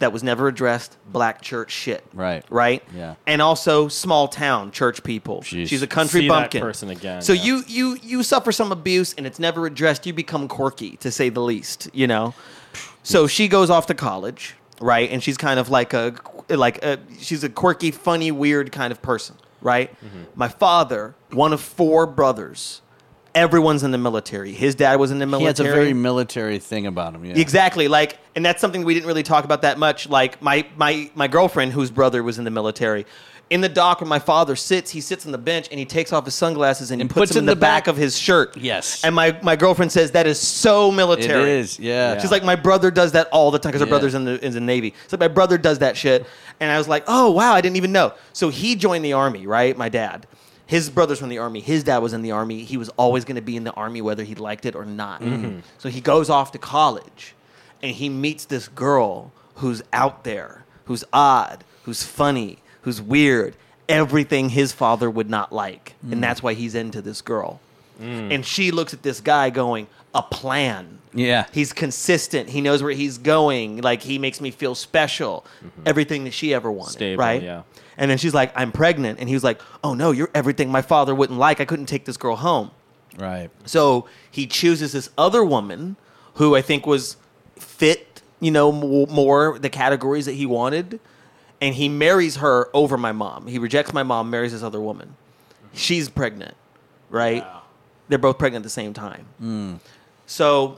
that was never addressed, black church shit. Right. Right? Yeah. And also small town church people. Jeez. She's a country See bumpkin. that person again. So yeah. you suffer some abuse and it's never addressed. You become quirky, to say the least, you know? So she goes off to college, right? And she's kind of she's a quirky, funny, weird kind of person, right? Mm-hmm. My father, one of 4 brothers, everyone's in the military. His dad was in the military. He has a very military thing about him. Yeah. Exactly. Like, and that's something we didn't really talk about that much. Like my girlfriend, whose brother was in the military, in the dock where my father sits, he sits on the bench and he takes off his sunglasses and he puts them in the back of his shirt. Yes. And my girlfriend says that is so military. It is. Yeah. She's like, my brother does that all the time because her Yeah. brother's in the Navy. So my brother does that shit. And I was like, oh, wow, I didn't even know. So he joined the Army, right? My dad. His brother's from the Army. His dad was in the Army. He was always going to be in the Army whether he liked it or not. Mm-hmm. So he goes off to college and he meets this girl who's out there, who's odd, who's funny, who's weird, everything his father would not like. And that's why he's into this girl. And she looks at this guy going, a plan. Yeah. He's consistent. He knows where he's going. Like, he makes me feel special. Everything that she ever wanted. Stable, right? yeah. And then she's like, I'm pregnant. And he was like, oh, no, you're everything my father wouldn't like. I couldn't take this girl home. Right. So he chooses this other woman who I think was fit, you know, more the categories that he wanted. And he marries her over my mom. He rejects my mom, marries this other woman. She's pregnant, right? Wow. They're both pregnant at the same time. So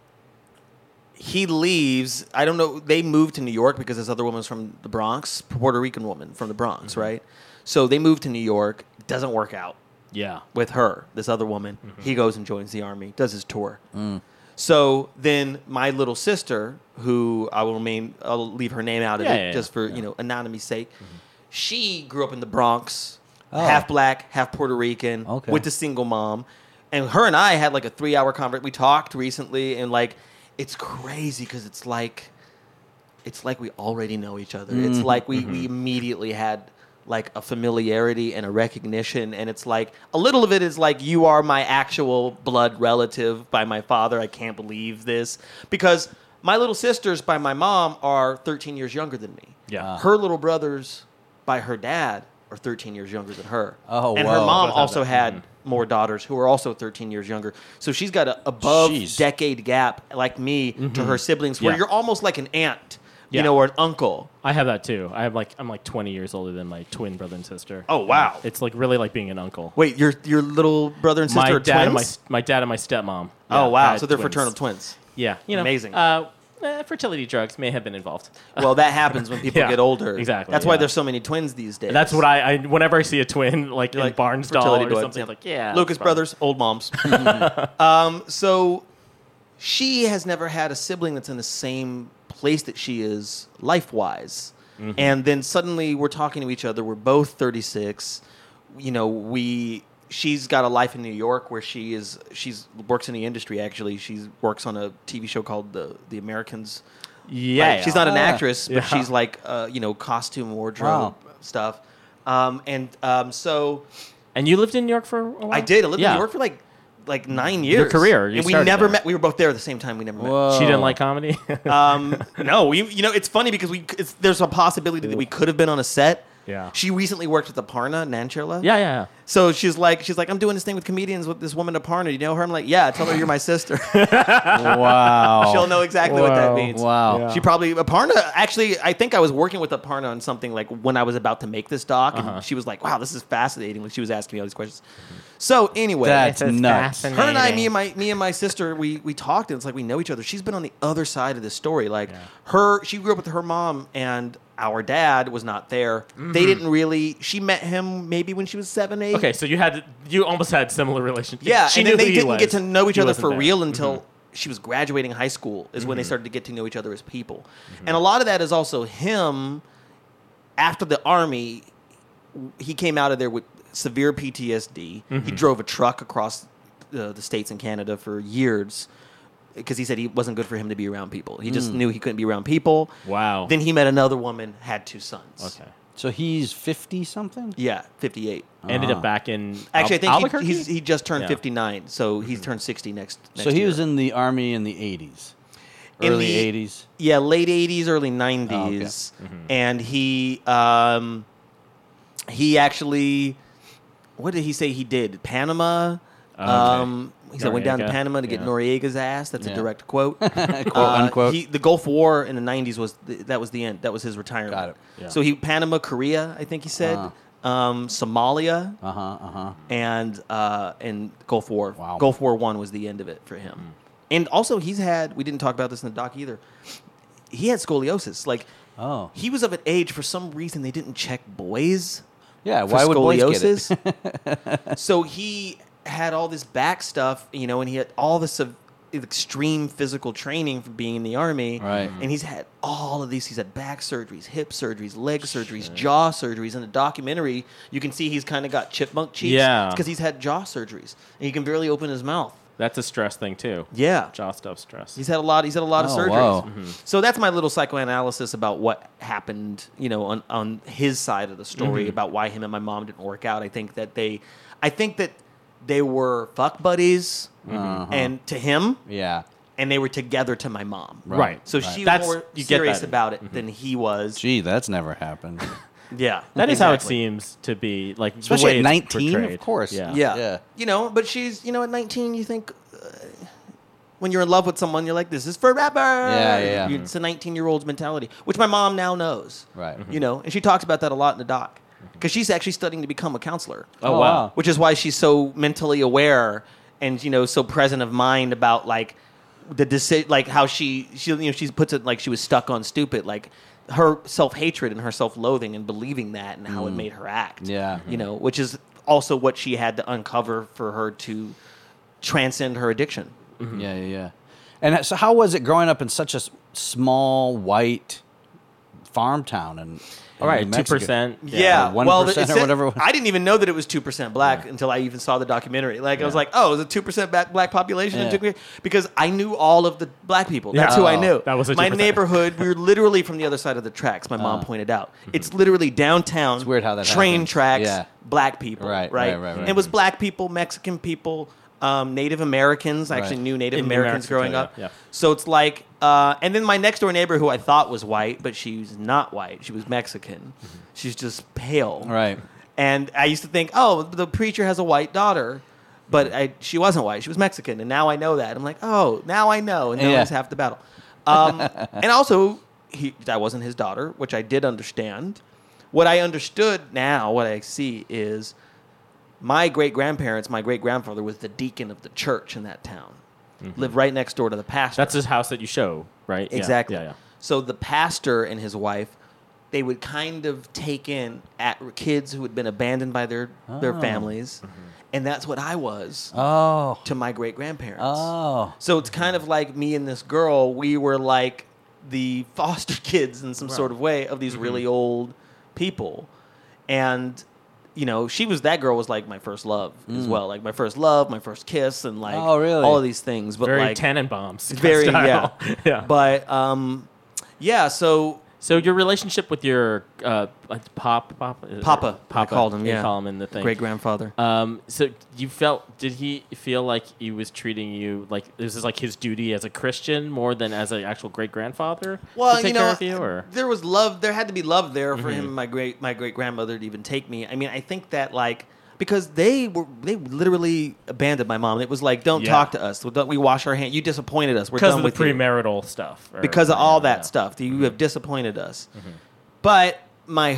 he leaves. I don't know. They moved to New York because this other woman's from the Bronx, Puerto Rican woman from the Bronx, right? So they moved to New York. Doesn't work out Yeah. with her, this other woman. He goes and joins the Army, does his tour. So then my little sister, who I'll leave her name out of Yeah, it yeah, just yeah. for, you know, anonymous's sake. She grew up in the Bronx, half black, half Puerto Rican, Okay. with a single mom. And her and I had like a 3-hour conversation. We talked recently, and like, it's crazy because it's like we already know each other. It's like we immediately had like a familiarity and a recognition, and it's like a little of it is like, you are my actual blood relative by my father. I can't believe this, because my little sisters by my mom are 13 years younger than me. Yeah. Her little brothers by her dad are 13 years younger than her. Oh, and whoa. her mom Both have also that. had more daughters who are also 13 years younger. So she's got a above Jeez. decade gap like me to her siblings, where Yeah. you're almost like an aunt, you Yeah. know, or an uncle. I have that too. I'm like 20 years older than my twin brother and sister. Oh, wow. It's like really like being an uncle. Wait, your little brother and sister My are dad twins? and my dad and my stepmom. Oh, Yeah, wow. had So they're twins. fraternal twins. Yeah, you know, Amazing. Fertility drugs may have been involved. Well, that happens when people Yeah, get older. exactly, That's why yeah. there's so many twins these days. That's what I whenever I see a twin like in like Barnesdall fertility or twins, something, yeah. like yeah, Lucas that's fine. brothers, old moms. So she has never had a sibling that's in the same place that she is life-wise. And then suddenly we're talking to each other. We're both 36. You know, she's got a life in New York where she's works in the industry, actually. She works on a TV show called The Americans. Yeah, She's not an Ah. actress, but Yeah. she's like, you know, costume, wardrobe stuff. So And you lived in New York for a while? I did. I lived in Yeah. New York for like 9 years. career, you and we started never there. met. We were both there at the same time. We never met. Whoa. She didn't like comedy. No, you know, it's funny because there's a possibility that we could have been on a set. Yeah. She recently worked with Aparna Nancherla. yeah. So she's like, I'm doing this thing with comedians with this woman Aparna. You know her? I'm like, yeah. Tell her you're my sister. Wow. She'll know exactly what that Wow. means. Wow. Yeah. She probably Aparna. Actually, I think I was working with Aparna on something like when I was about to make this doc, and she was like, "Wow, this is fascinating." Like, she was asking me all these questions. So anyway, That's nuts. her and I, me and my sister, we talked, and it's like we know each other. She's been on the other side of this story. Like she grew up with her mom, and our dad was not there. They didn't really. She met him maybe when she was 7, 8. Okay, so you almost had similar relationships. Yeah, She and knew then they who he didn't was. get to know each He other wasn't for there. real until she was graduating high school is when they started to get to know each other as people. And a lot of that is also him, after the Army, he came out of there with severe PTSD. He drove a truck across the States and Canada for years because he said he wasn't good for him to be around people. He just knew he couldn't be around people. Wow. Then he met another woman, had 2 sons. Okay. So he's 50 something? Yeah, 58. Ended up back in Actually, I think Albuquerque? he just turned Yeah. 59, so he's turned 60 next So he year. was in the Army in the 80s. Early 80s. Yeah, late 80s, early 90s. And he actually, what did he say he did? Panama? He said went down to Noriega. Panama to get Noriega's ass. That's a direct quote. Quote unquote. The Gulf War in the 90s that was the end. That was his retirement. Got it. Yeah. So Panama, Korea, I think he said. Somalia. And Gulf War. Wow. Gulf War I was the end of it for him. And also we didn't talk about this in the doc either. He had scoliosis. Like, he was of an age, for some reason they didn't check boys. Yeah, For why would boys get it? So he had all this back stuff, and he had all this extreme physical training from being in the Army. Right. And he's had all of these. He's had back surgeries, hip surgeries, leg surgeries, jaw surgeries. In the documentary, you can see he's kind of got chipmunk cheeks. Yeah. Because he's had jaw surgeries. And he can barely open his mouth. That's a stress thing too. Yeah. Jaw stuff stress. He's had a lot of surgeries. Wow. So that's my little psychoanalysis about what happened, on his side of the story about why him and my mom didn't work out. I think that they were fuck buddies and to him, Yeah. and they were together to my mom. Right. So Right. she was That's- more you get serious that. about it than he was. Gee, that's never happened. Yeah. That is how it exactly. seems to be, like Especially the way at it's 19, portrayed. of course. Yeah. Yeah. Yeah. But she's, at 19, you think, when you're in love with someone, you're like, this is forever. Yeah. It's a 19-year-old's mentality, which my mom now knows. Right. And she talks about that a lot in the doc. Because she's actually studying to become a counselor. Oh, wow. Which is why she's so mentally aware and, so present of mind about, like, the decision, like, how she puts it like she was stuck on stupid, like, her self-hatred and her self-loathing and believing that and how it made her act. Yeah. Which is also what she had to uncover for her to transcend her addiction. Yeah. And so, how was it growing up in such a small white farm town in All right, New Mexico? 2%. Yeah, or 1% well, or whatever it was. I didn't even know that it was 2% black until I even saw the documentary. Like, I was like, oh, it was a 2% black population? Yeah. It took me, because I knew all of the black people. That's who I knew. That was a my 2%. neighborhood. We were literally from the other side of the tracks. My mom pointed out. It's literally downtown. It's weird how that train happens. tracks. Yeah. Black people. Right. And it was black people, Mexican people. Native Americans. I actually Right. knew Native In New Americans Mexico, growing up. yeah. So it's like, and then my next door neighbor, who I thought was white, but she's not white. She was Mexican. She's just pale. Right. And I used to think, oh, the preacher has a white daughter, but she wasn't white. She was Mexican, and now I know that. I'm like, oh, now I know, and now Yeah. it's half the battle. And also, that wasn't his daughter, which I did understand. What I understood now, what I see is my great-grandparents, my great-grandfather was the deacon of the church in that town. Lived right next door to the pastor. That's his house that you show, right? Yeah. Exactly. Yeah. So the pastor and his wife, they would kind of take in kids who had been abandoned by their families, and that's what I was Oh. to my great-grandparents. Oh. So it's kind of like me and this girl, we were like the foster kids in some sort of way of these really old people. And, that girl was like my first love as well. Like my first love, my first kiss, and like Oh, really? all of these things. But Very like, Tannenbaums. very, style. yeah. But, So your relationship with your Papa, I called him, You yeah. call him in the thing. great-grandfather. So did he feel like he was treating you like this is like his duty as a Christian more than as an actual great grandfather? Well, to take care of you, or? there was love. There had to be love there for him and my great grandmother to even take me. I mean, I think that like because they literally abandoned my mom. It was like, don't Yeah. talk to us. Don't we wash our hands? You disappointed us. We're Because done of the with you. premarital stuff. Because of all that stuff. You have disappointed us. But my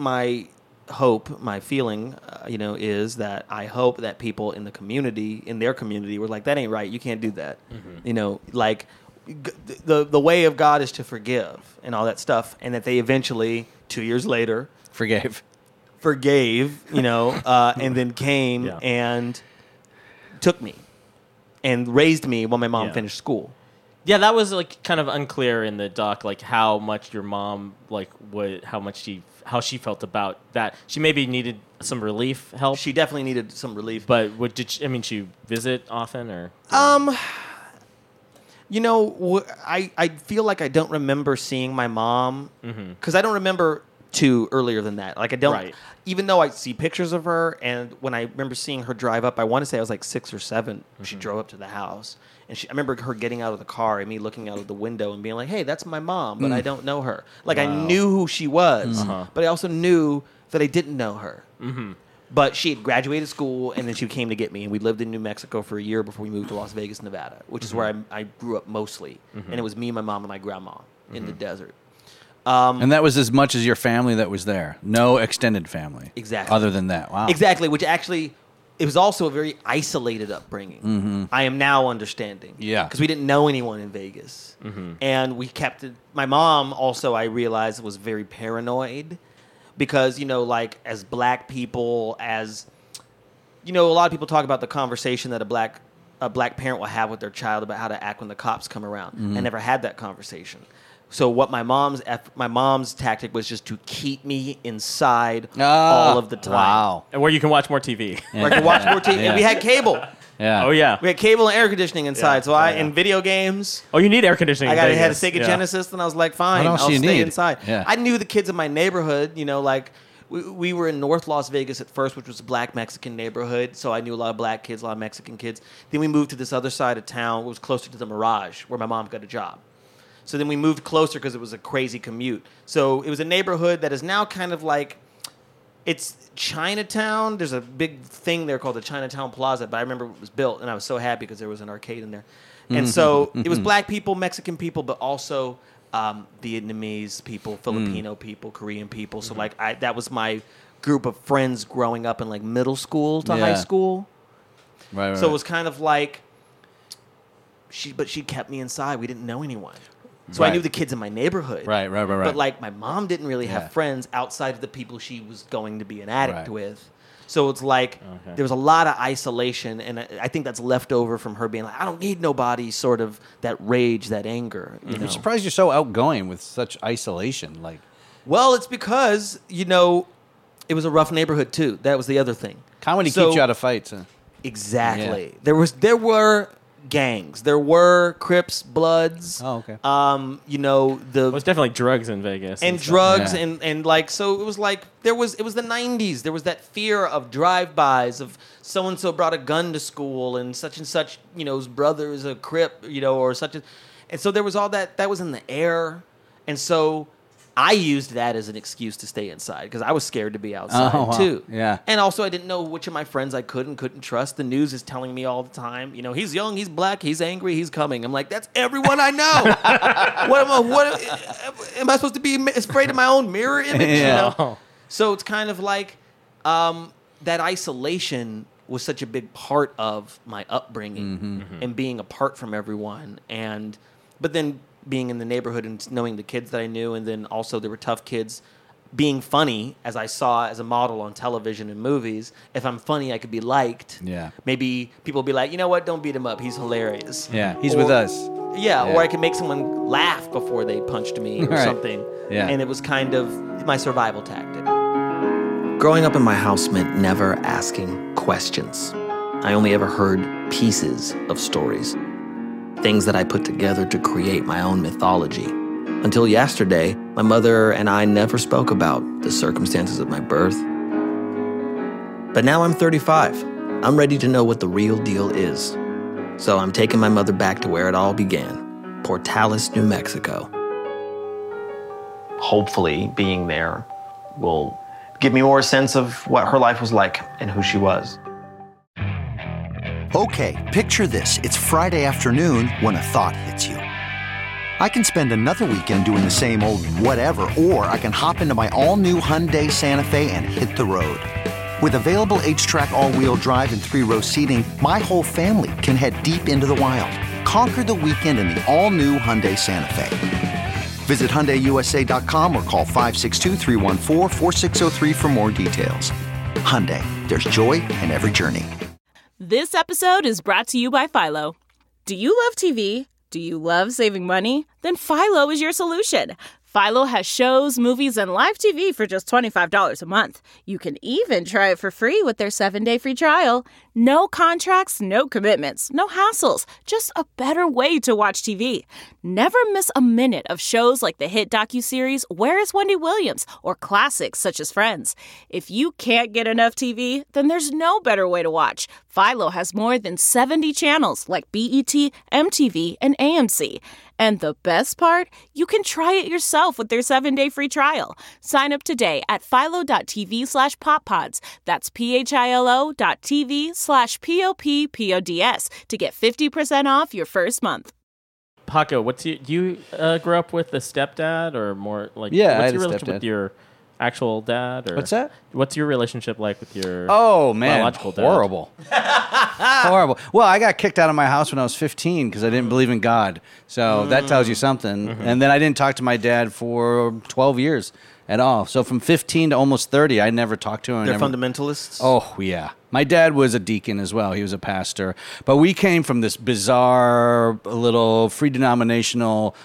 feeling, is that I hope that people in their community, were like, that ain't right. You can't do that. Like the way of God is to forgive and all that stuff, and that they eventually 2 years later forgave, and then came Yeah. and took me and raised me while my mom Yeah. finished school. Yeah, that was like kind of unclear in the doc, like how much your mom how she felt about that. She maybe needed some relief help. She definitely needed some relief. but she visit often or? I feel like I don't remember seeing my mom because I don't remember to earlier than that. Like I don't, Right. even though I see pictures of her, and when I remember seeing her drive up, I want to say I was like 6 or 7. She drove up to the house, and I remember her getting out of the car and me looking out of the window and being like, "Hey, that's my mom," but I don't know her. Like I knew who she was, but I also knew that I didn't know her. But she had graduated school, and then she came to get me, and we lived in New Mexico for a year before we moved to Las Vegas, Nevada, which is where I grew up mostly. And it was me, my mom, and my grandma in the desert. And that was as much as your family that was there. No extended family. Exactly. Other than that. Wow. Exactly, which actually, it was also a very isolated upbringing. I am now understanding. Yeah. Because we didn't know anyone in Vegas. And we kept it. My mom also, I realized, was very paranoid because, you know, like as black people, as, you know, a lot of people talk about the conversation that a black parent will have with their child about how to act when the cops come around. I never had that conversation. So what my mom's tactic was just to keep me inside all of the time. Wow. And where you can watch more TV. Where I could watch more TV. And we had cable. Yeah. Oh, yeah. We had cable and air conditioning inside. Yeah, So and video games. Oh, you need air conditioning in had a Vegas. Sega Yeah. Genesis, and I was like, fine, What else I'll do you stay need? inside. Yeah. I knew the kids in my neighborhood, you know, like we were in North Las Vegas at first, which was a black Mexican neighborhood. So I knew a lot of black kids, a lot of Mexican kids. Then we moved to this other side of town. It was closer to the Mirage, where my mom got a job. So then we moved closer because it was a crazy commute. So it was a neighborhood that is now kind of like, it's Chinatown. There's a big thing there called the Chinatown Plaza, but I remember it was built, and I was so happy because there was an arcade in there. And so it was black people, Mexican people, but also Vietnamese people, Filipino people, Korean people. So like that was my group of friends growing up in like middle school to high school. Right. So it was kind of like, she kept me inside. We didn't know anyone. So I knew the kids in my neighborhood. Right. But like my mom didn't really have friends outside of the people she was going to be an addict with. So it's like there was a lot of isolation, and I think that's left over from her being like, I don't need nobody, sort of that rage, that anger. You know? I'm surprised you're so outgoing with such isolation. Like, Well, it's because, you know, it was a rough neighborhood too. That was the other thing. comedy keeps you out of fights. Huh? Exactly. Yeah. There were gangs. There were Crips, Bloods. Oh, okay. You know, Well, it's definitely drugs in Vegas. and stuff. drugs Yeah. and like, so it was like it was the 90s. There was that fear of drive-bys, of so and so brought a gun to school, and such, you know, his brother is a Crip, you know, or such. And so there was all that was in the air. And so I used that as an excuse to stay inside because I was scared to be outside too. Yeah. And also I didn't know which of my friends I could and couldn't trust. The news is telling me all the time, you know, he's young, he's black, he's angry, he's coming. I'm like, that's everyone I know. what am I supposed to be afraid of my own mirror image? Yeah. You know? So it's kind of like that isolation was such a big part of my upbringing and being apart from everyone. But then being in the neighborhood and knowing the kids that I knew, and then also there were tough kids being funny, as I saw as a model on television and movies. If I'm funny, I could be liked. Yeah. Maybe people will be like, you know what, don't beat him up. He's hilarious. Yeah, he's with us. Yeah, Yeah. or I could make someone laugh before they punched me or Right. something. Yeah. And it was kind of my survival tactic. Growing up in my house meant never asking questions. I only ever heard pieces of stories. Things that I put together to create my own mythology. Until yesterday, my mother and I never spoke about the circumstances of my birth. But now I'm 35. I'm ready to know what the real deal is. So I'm taking my mother back to where it all began, Portales, New Mexico. Hopefully, being there will give me more sense of what her life was like and who she was. Okay, picture this. It's Friday afternoon when a thought hits you. I can spend another weekend doing the same old whatever, or I can hop into my all-new Hyundai Santa Fe and hit the road. With available H-Track all-wheel drive and 3-row seating, my whole family can head deep into the wild. Conquer the weekend in the all-new Hyundai Santa Fe. Visit HyundaiUSA.com or call 562-314-4603 for more details. Hyundai, there's joy in every journey. This episode is brought to you by Philo. Do you love TV? Do you love saving money? Then Philo is your solution. Philo has shows, movies, and live TV for just $25 a month. You can even try it for free with their 7-day free trial. No contracts, no commitments, no hassles. Just a better way to watch TV. Never miss a minute of shows like the hit docuseries Where is Wendy Williams? Or classics such as Friends. If you can't get enough TV, then there's no better way to watch. Philo has more than 70 channels like BET, MTV, and AMC. And the best part? You can try it yourself with their 7-day free trial. Sign up today at philo.tv/poppods. That's philo.tv/poppods to get 50% off your first month. Paco, you grew up with a stepdad or more like? Yeah, I what's had your a relationship stepdad. with your actual dad? Or What's that? What's your relationship like with your? Oh man, biological dad? horrible, horrible. Well, I got kicked out of my house when I was 15 because I didn't believe in God. So that tells you something. And then I didn't talk to my dad for 12 years at all. So from 15 to almost 30, I never talked to him. They're fundamentalists? Oh, yeah. My dad was a deacon as well. He was a pastor. But we came from this bizarre, little free denominational,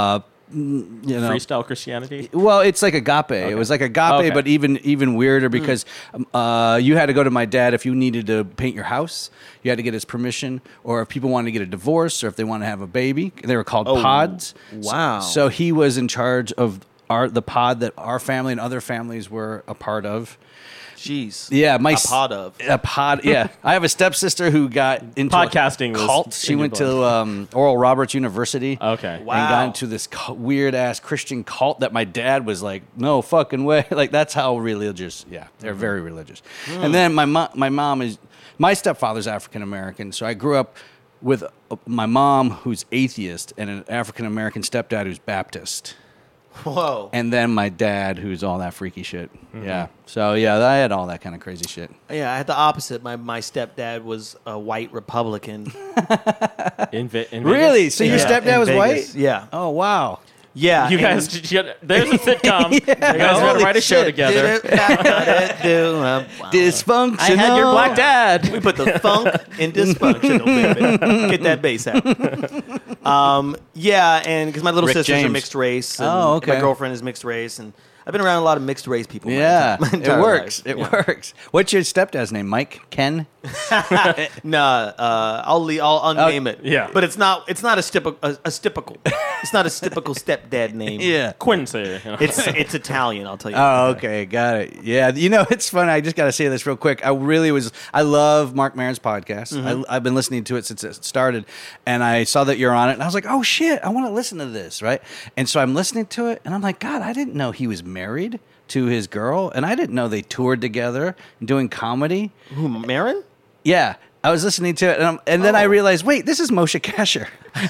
freestyle Christianity. Well, it's like agape. It was like agape, but even weirder because you had to go to my dad if you needed to paint your house. You had to get his permission, or if people wanted to get a divorce, or if they wanted to have a baby. They were called pods. Wow. So he was in charge of the pod that our family and other families were a part of. Jeez. Yeah, a pod. Yeah, I have a stepsister who got into Podcasting a was cult. in She your went blood. to Oral Roberts University. Okay. And got into this weird ass Christian cult that my dad was like, no fucking way. Like that's how religious. Yeah, they're very religious. And then my stepfather's African American, so I grew up with my mom who's atheist and an African American stepdad who's Baptist. Whoa. And then my dad, who's all that freaky shit. Yeah. So, yeah, I had all that kind of crazy shit. Yeah, I had the opposite. My stepdad was a white Republican. In Vegas? Really? So your stepdad was Vegas. white? Yeah. Oh, wow. Yeah. You guys, there's a sitcom. You guys got to write a show together. Dysfunctional. I had your black dad. We put the funk in dysfunctional, baby. Get that bass out. Yeah, and because my little Rick sisters are James. mixed race. And Oh, okay. My girlfriend is mixed race, and I've been around a lot of mixed race people. Yeah, my entire it works. life. It works. What's your stepdad's name? Mike? Ken? Nah, I'll unname it. Yeah. but it's not a typical. It's not a typical stepdad name. Yeah. Quincy. It's Italian. I'll tell you. Oh, okay, got it. Yeah, it's funny. I just got to say this real quick. I love Mark Maron's podcast. I've been listening to it since it started, and I saw that you're on it, and I was like, oh shit, I want to listen to this, right? And so I'm listening to it, and I'm like, God, I didn't know he was married to his girl, and I didn't know they toured together doing comedy. Who, Maron? Yeah. I was listening to it, and then I realized, wait, this is Moshe Kasher.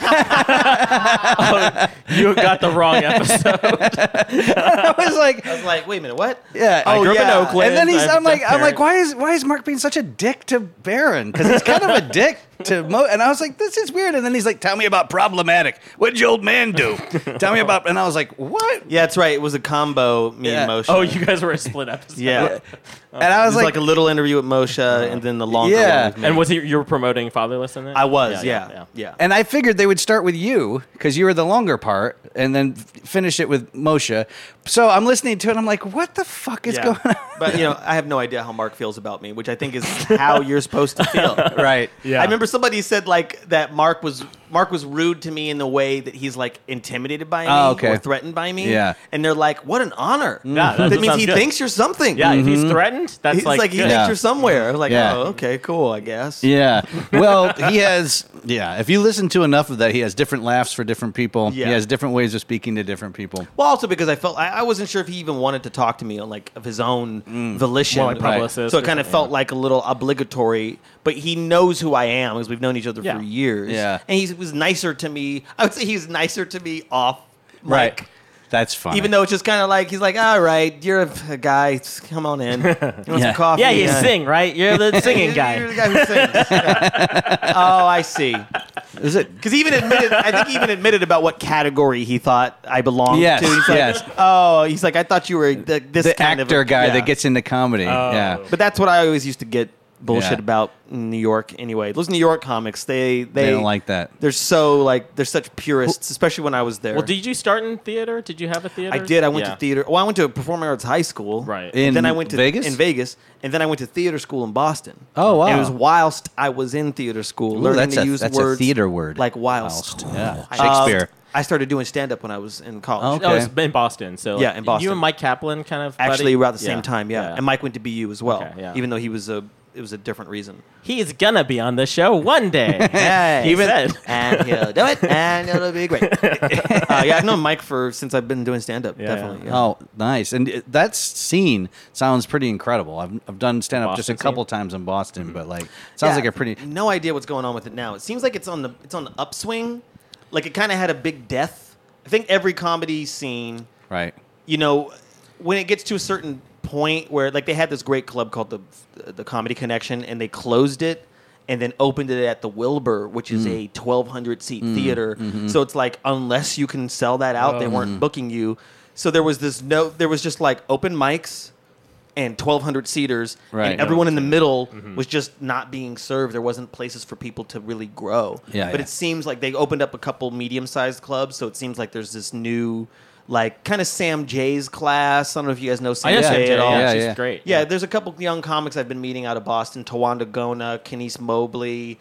You got the wrong episode. I was like, wait a minute, what? yeah. I grew up in Oakland. And then I'm like, parent. why is Mark being such a dick to Barron? Because he's kind of a dick to Mo. And I was like, this is weird. And then he's like, tell me about Problematic. What'd your old man do? Tell me about. And I was like, what? Yeah, that's right. It was a combo. Me and Yeah. Moshe. Oh, you guys were a split episode. yeah. And I It was was like a little interview with Moshe, and then the longer Yeah. one. with me. And was you were promoting Fatherless in it? I was, yeah. And I figured they would start with you because you were the longer part, and then finish it with Moshe. So I'm listening to it. And I'm like, what the fuck is going on? But I have no idea how Mark feels about me, which I think is how you're supposed to feel. Right. Yeah. I remember somebody said like that Mark was rude to me in the way that he's like intimidated by me or threatened by me. Yeah. And they're like, what an honor. Yeah, that means sounds he good. thinks you're something. Yeah, if he's threatened, that's He's like like he good. thinks you're somewhere. I was like, Yeah. oh, okay, cool, I guess. Yeah. Well, he has. Yeah. If you listen to enough of that, he has different laughs for different people. Yeah. He has different ways of speaking to different people. Well, also because I felt I wasn't sure if he even wanted to talk to me on like of his own volition. More like publicist So it or kind of something, felt like a little obligatory. But he knows who I am because we've known each other Yeah. for years. Yeah. And he was nicer to me. I would say he's nicer to me off mic. Right. That's fine. Even though it's just kind of like he's like, all right, you're a guy. Come on in. You want some coffee? Yeah, you sing, right? You're the singing guy. You're the guy who sings. Yeah. Oh, I see. is it? Because I think he even admitted about what category he thought I belonged Yes, to. He's like, yes. oh, he's like, I thought you were this The kind actor of guy yeah. that gets into comedy. Yeah. But that's what I always used to get bullshit Yeah. about New York anyway. Those New York comics, they don't like that. They're such purists, especially when I was there. Well, did you start in theater? Did you have a theater? I did. I went Yeah. to theater. Well, I went to performing arts high school. Right. And In then I went to Vegas? In Vegas. And then I went to theater school in Boston. Oh, wow. And it was whilst I was in theater school, Ooh, learning that's to a- use that's a words theater word. like whilst. Yeah. Shakespeare. I started doing stand up when I was in college. Okay. Oh, it's in Boston. So Yeah, in Boston. You and Mike Kaplan kind of Actually, buddy? around the same time, yeah. And Mike went to BU as well, Okay, yeah. even though it was a different reason. He's gonna be on the show one day. Hey, He said. and he'll do it, and it'll be great. Yeah, I've known Mike since I've been doing stand up. Yeah, Definitely. Yeah. Oh, nice. And that scene sounds pretty incredible. I've done stand up just a Boston couple times in Boston, but like sounds Yeah, like a pretty No idea what's going on with it now. It seems like it's on the upswing. Like it kind of had a big death. I think every comedy scene, right. you know, when it gets to a certain point where like they had this great club called the Comedy Connection, and they closed it and then opened it at the Wilbur, which is a 1,200 seat theater. So it's like unless you can sell that out, they weren't booking you. So there was just like open mics and 1,200 seaters, Right. and everyone in the middle was just not being served. There wasn't places for people to really grow. Yeah, but yeah. it seems like they opened up a couple medium-sized clubs, so it seems like there's this new, like, kind of Sam Jay's class. I don't know if you guys know Sam I know Jay Sam at Jay, all. yeah, Yeah, she's yeah. great. Yeah, there's a couple young comics I've been meeting out of Boston. Tawanda Gona, Kenise Mobley,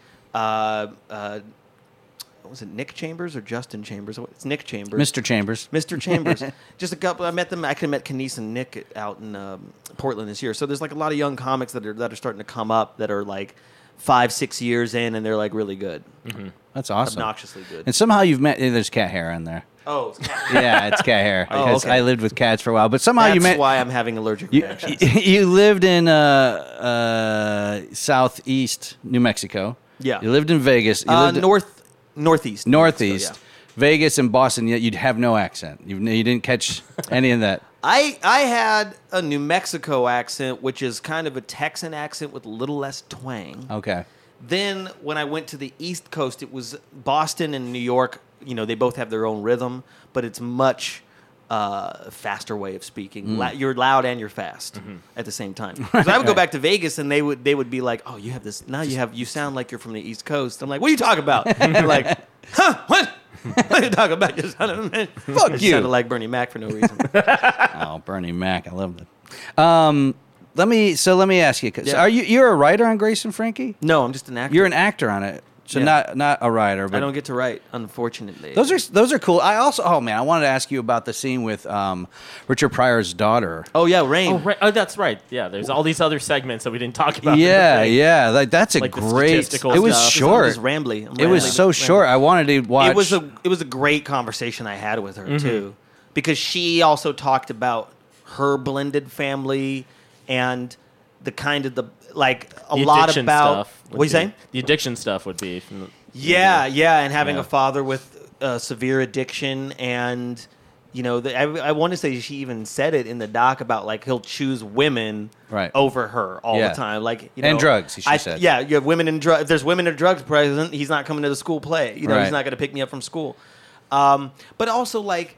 was it Nick Chambers or Justin Chambers? It's Nick Chambers. Mr. Chambers. Mr. Chambers. Just a couple. I met them. I actually met Kenise and Nick out in Portland this year. So there's like a lot of young comics that are starting to come up that are like 5-6 years in, and they're like really good, That's awesome. obnoxiously good. And somehow you've met. There's cat hair in there. Oh, Yeah, it's cat hair. Oh, Because okay. I lived with cats for a while, but somehow that's you met. why I'm having allergic You, reactions. you lived in southeast New Mexico. Yeah. You lived in Vegas. You lived in Northeast. northeast, So, yeah. Vegas and Boston. Yet you'd have no accent. You didn't catch any of that. I had a New Mexico accent, which is kind of a Texan accent with a little less twang. Okay. Then when I went to the East Coast, it was Boston and New York. You know, they both have their own rhythm, but it's much faster way of speaking. You're loud and you're fast at the same time. So I would go back to Vegas, and they would be like, "Oh, you have this now. You sound like you're from the East Coast." I'm like, "What are you talking about?" And they're like, "Huh? What? What are you talking about?" Fuck you. Sounded like Bernie Mac for no reason. Oh, Bernie Mac. I love that. Let me ask you. 'Cause Yeah. Are you're a writer on Grace and Frankie? No, I'm just an actor. You're an actor on it, so Yeah. not a writer. But I don't get to write, unfortunately. those are cool. I also I wanted to ask you about the scene with Richard Pryor's daughter. Oh yeah, Rain. Oh, right. Oh, that's right. Yeah, there's all these other segments that we didn't talk about. Yeah. That's a Like the great. statistical It was stuff. short. Just rambly. I'm It was rambly. so short. I wanted to watch. It was a great conversation I had with her too, because she also talked about her blended family and the kind of a lot addiction about stuff what would you saying? be- The addiction stuff would be. From the, Yeah, and having Yeah. a father with severe addiction, and you know, I want to say she even said it in the doc about like he'll choose women Right. over her all Yeah. the time, like you know, And drugs, she said. Yeah, you have women and drugs. If there's women and drugs present, he's not coming to the school play. You know, Right. he's not going to pick me up from school. But also like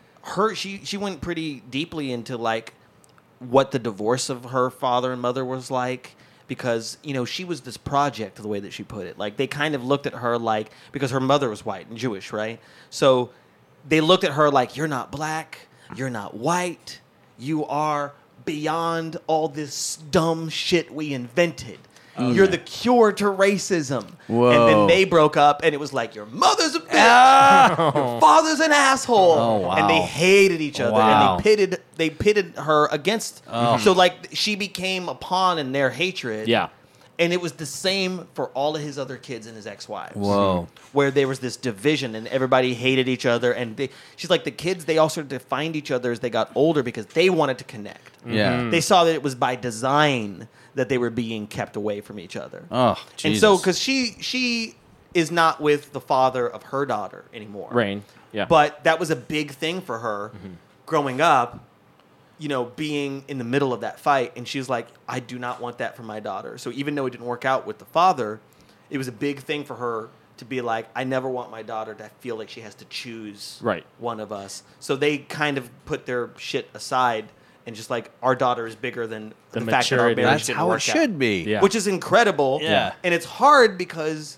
she went pretty deeply into like what the divorce of her father and mother was like, because you know she was this project, the way that she put it. Like they kind of looked at her like, because her mother was white and Jewish, right? So they looked at her like, you're not black, you're not white, you are beyond all this dumb shit we invented. You're the cure to racism. Whoa. And then they broke up, and it was like, your mother's a bitch, your father's an asshole. Oh, wow. And they hated each other, Wow. and they pitted her against. So like she became a pawn in their hatred. Yeah. And it was the same for all of his other kids and his ex-wives. Whoa. Where there was this division and everybody hated each other. And she's like, the kids, they all started to find each other as they got older because they wanted to connect. Yeah. They saw that it was by design that they were being kept away from each other. Oh, And Jesus. so, because she is not with the father of her daughter anymore. Rain. Yeah. But that was a big thing for her growing up, you know, being in the middle of that fight. And she was like, I do not want that for my daughter. So even though it didn't work out with the father, it was a big thing for her to be like, I never want my daughter to feel like she has to choose Right. one of us. So they kind of put their shit aside and just like our daughter is bigger than the fact that our maturity. marriage That's didn't how work it should out. be. Yeah. Which is incredible. Yeah. And it's hard because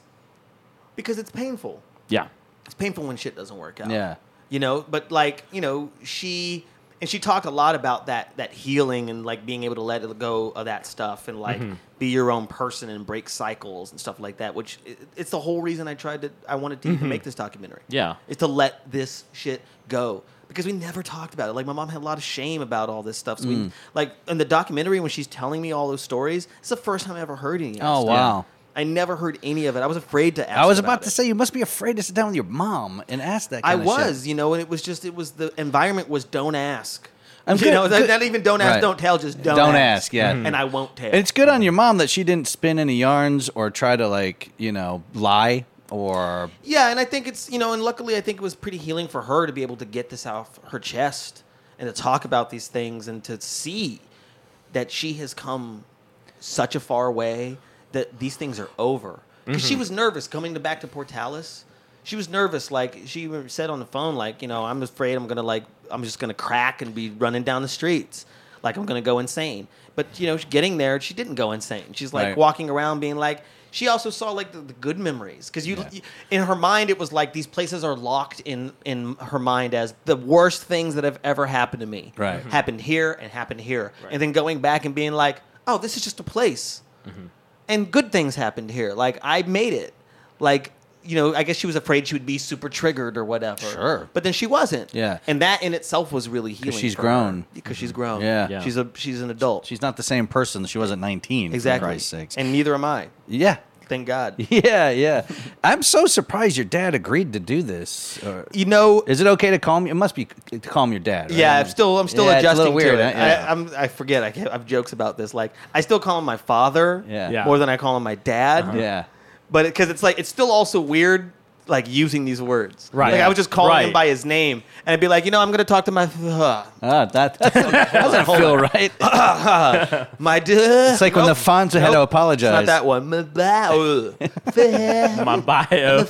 it's painful. Yeah. It's painful when shit doesn't work out. Yeah. You know, but like, you know, she talked a lot about that healing and like being able to let it go of that stuff and like be your own person and break cycles and stuff like that, which it's the whole reason I wanted to even make this documentary. Yeah. Is to let this shit go. Because we never talked about it. Like, my mom had a lot of shame about all this stuff. So we, like, in the documentary, when she's telling me all those stories, it's the first time I ever heard any of that Oh, stuff. wow. I never heard any of it. I was afraid to ask I was about about to it. say, you must be afraid to sit down with your mom and ask that I kind of shit. was, you know, and it was the environment was don't ask. I'm You good- know, good- not even don't ask, Right. don't tell, just don't ask, yeah. And I won't tell. And it's good on your mom that she didn't spin any yarns or try to, like, you know, lie or... Yeah, and I think it's, you know, and luckily I think it was pretty healing for her to be able to get this off her chest and to talk about these things and to see that she has come such a far way that these things are over. Because she was nervous coming back to Portales. She was nervous, like she said on the phone, like, you know, I'm afraid I'm just gonna crack and be running down the streets, like I'm gonna go insane. But you know, getting there, she didn't go insane. She's like Right. walking around, being like, she also saw like the good memories because in her mind it was like these places are locked in her mind as the worst things that have ever happened to me. Right. Happened here and happened here, and then going back and being like, oh, this is just a place. And good things happened here. Like, I made it. Like, you know, I guess she was afraid she would be super triggered or whatever. Sure. But then she wasn't. Yeah. And that in itself was really healing. she's for grown. her. Because she's grown. Yeah. Yeah. She's an adult. She's not the same person that she was at 19, exactly. for Christ's sakes. And neither am I. Yeah. Thank God. Yeah. I'm so surprised your dad agreed to do this. You know, Is it okay to calm you? It must be to calm your dad, right? yeah, I'm still Yeah, it's a adjusting little weird, to it. huh? Yeah. I forget. I have jokes about this. Like, I still call him my father Yeah. more than I call him my dad. Yeah. But because it's like, it's still also weird, like, using these words. Right. Like, I was just calling him Right. by his name, and I'd be like, you know, I'm going to talk to my That doesn't feel right. my duh. It's like when the Fonza had to apologize. It's not that one. My bio. My bio.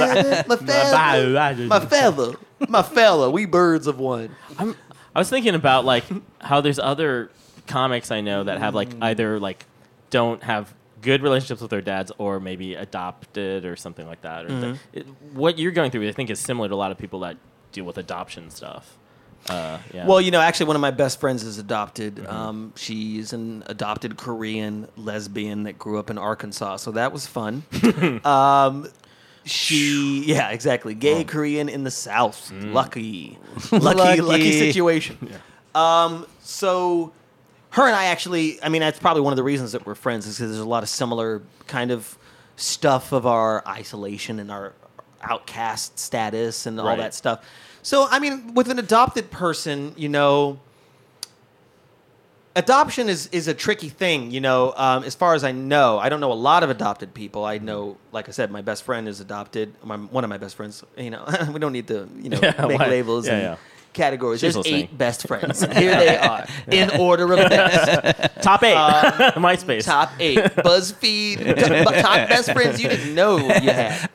My fella. We birds of one. I was thinking about like how there's other comics I know that have like either like don't have good relationships with their dads or maybe adopted or something like that. Or what you're going through, I think, is similar to a lot of people that deal with adoption stuff. Yeah. Well, you know, actually, one of my best friends is adopted. She's an adopted Korean lesbian that grew up in Arkansas, so that was fun. Yeah, exactly. Gay Korean in the South. Lucky situation. So her and I actually, I mean, that's probably one of the reasons that we're friends is because there's a lot of similar kind of stuff of our isolation and our outcast status and all Right. that stuff. So, I mean, with an adopted person, you know, adoption is a tricky thing, you know. As far as I know, I don't know a lot of adopted people. I know, like I said, my best friend is adopted. One of my best friends, you know, we don't need to, you know, make why? labels Yeah, and yeah. categories. She's There's listening. 8 best friends. Here they are, in order of best. Top 8. MySpace. Top 8. BuzzFeed. Top best friends you didn't know you had.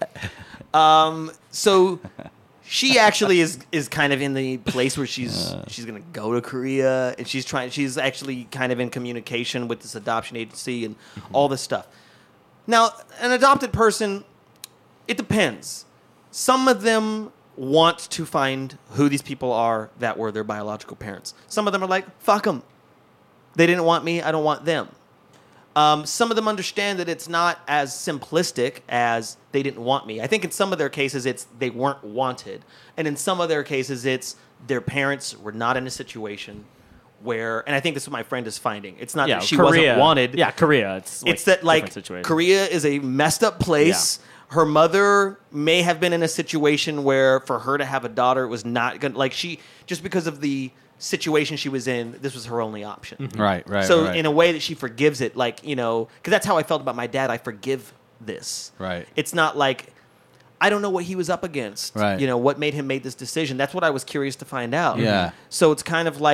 So she actually is kind of in the place where she's going to go to Korea, and she's actually kind of in communication with this adoption agency and all this stuff. Now, an adopted person, it depends. Some of them want to find who these people are that were their biological parents. Some of them are like, fuck them. They didn't want me, I don't want them. Some of them understand that it's not as simplistic as they didn't want me. I think in some of their cases, it's they weren't wanted. And in some of their cases, it's their parents were not in a situation where, and I think this is what my friend is finding. It's not that she wasn't wanted. Yeah, Korea. It's that, like, different situation. Korea is a messed up place. Yeah. Her mother may have been in a situation where for her to have a daughter, it was not going to, like, just because of the situation she was in, this was her only option. Right. So in a way that she forgives it, like, you know, because that's how I felt about my dad. I forgive this. Right. It's not like, I don't know what he was up against. Right. You know, what made him make this decision. That's what I was curious to find out. Yeah. So it's kind of like,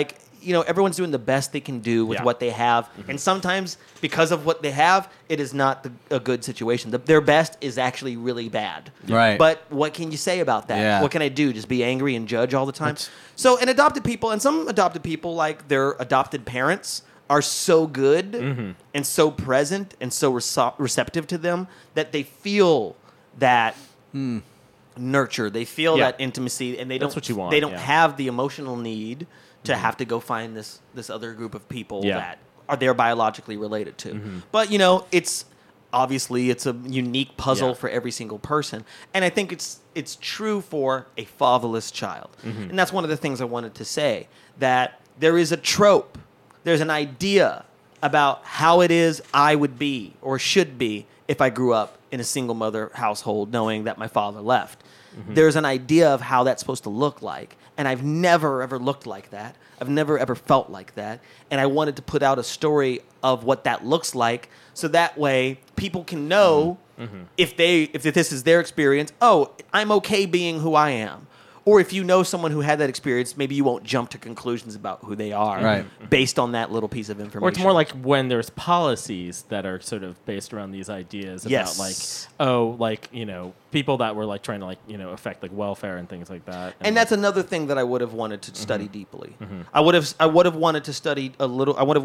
everyone's doing the best they can do with what they have. And sometimes because of what they have, it is not a good situation. Their best is actually really bad. Right. But what can you say about that? Yeah. What can I do? Just be angry and judge all the time? So, and adopted people, and some adopted people, like their adopted parents, are so good and so present and so receptive to them that they feel that nurture. They feel that intimacy, and That's what you want, They don't yeah. have the emotional need to have to go find this other group of people that are they're biologically related to. But it's obviously it's a unique puzzle for every single person, and I think it's true for a fatherless child. And that's one of the things I wanted to say, that there is a trope, there's an idea about how it is I would be or should be if I grew up in a single mother household knowing that my father left. There's an idea of how that's supposed to look like, and I've never ever looked like that. I've never ever felt like that, and I wanted to put out a story of what that looks like, so that way people can know if this is their experience. Oh, I'm okay being who I am. Or if you know someone who had that experience, maybe you won't jump to conclusions about who they are based on that little piece of information. Or it's more like when there's policies that are sort of based around these ideas about people that were like trying to affect like welfare and things like that. And that's another thing that I would have wanted to study deeply. I would have wanted to study a little. I would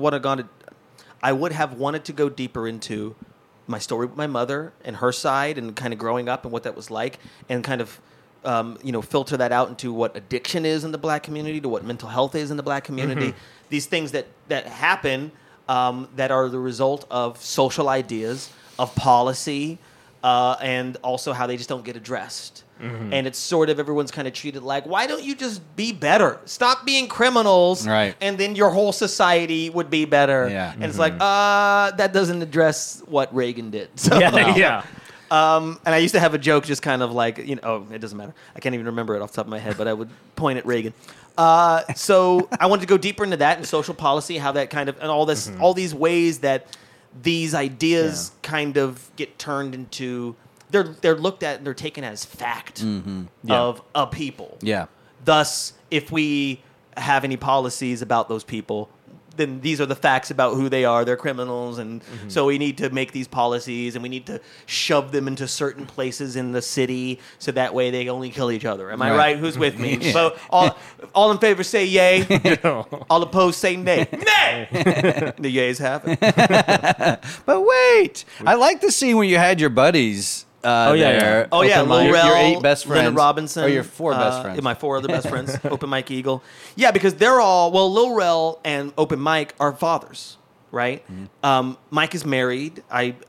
have wanted to go deeper into my story with my mother and her side and kind of growing up and what that was like, and kind of filter that out into what addiction is in the Black community, to what mental health is in the Black community. These things that happen that are the result of social ideas, of policy, and also how they just don't get addressed. And it's sort of everyone's kind of treated like, why don't you just be better? Stop being criminals, and then your whole society would be better. And it's like, that doesn't address what Reagan did. So, and I used to have a joke, just kind of like, it doesn't matter. I can't even remember it off the top of my head, but I would point at Reagan. So I wanted to go deeper into that and social policy, how that kind of, and all this, all these ways that these ideas kind of get turned into, they're looked at and they're taken as fact of a people. Thus, if we have any policies about those people, then these are the facts about who they are. They're criminals, and so we need to make these policies, and we need to shove them into certain places in the city, so that way they only kill each other. Am I right? Who's with me? So all in favor say yay. All opposed say nay. Nay! The yays have it. But wait, I like the scene where you had your buddies. There. Oh yeah, Lil Rel, your 8 best friends, Leonard Robinson, or your 4 best friends. My 4 other best friends, Open Mike Eagle. Yeah, because they're all Lil Rel and Open Mike are fathers, right? Mike is married.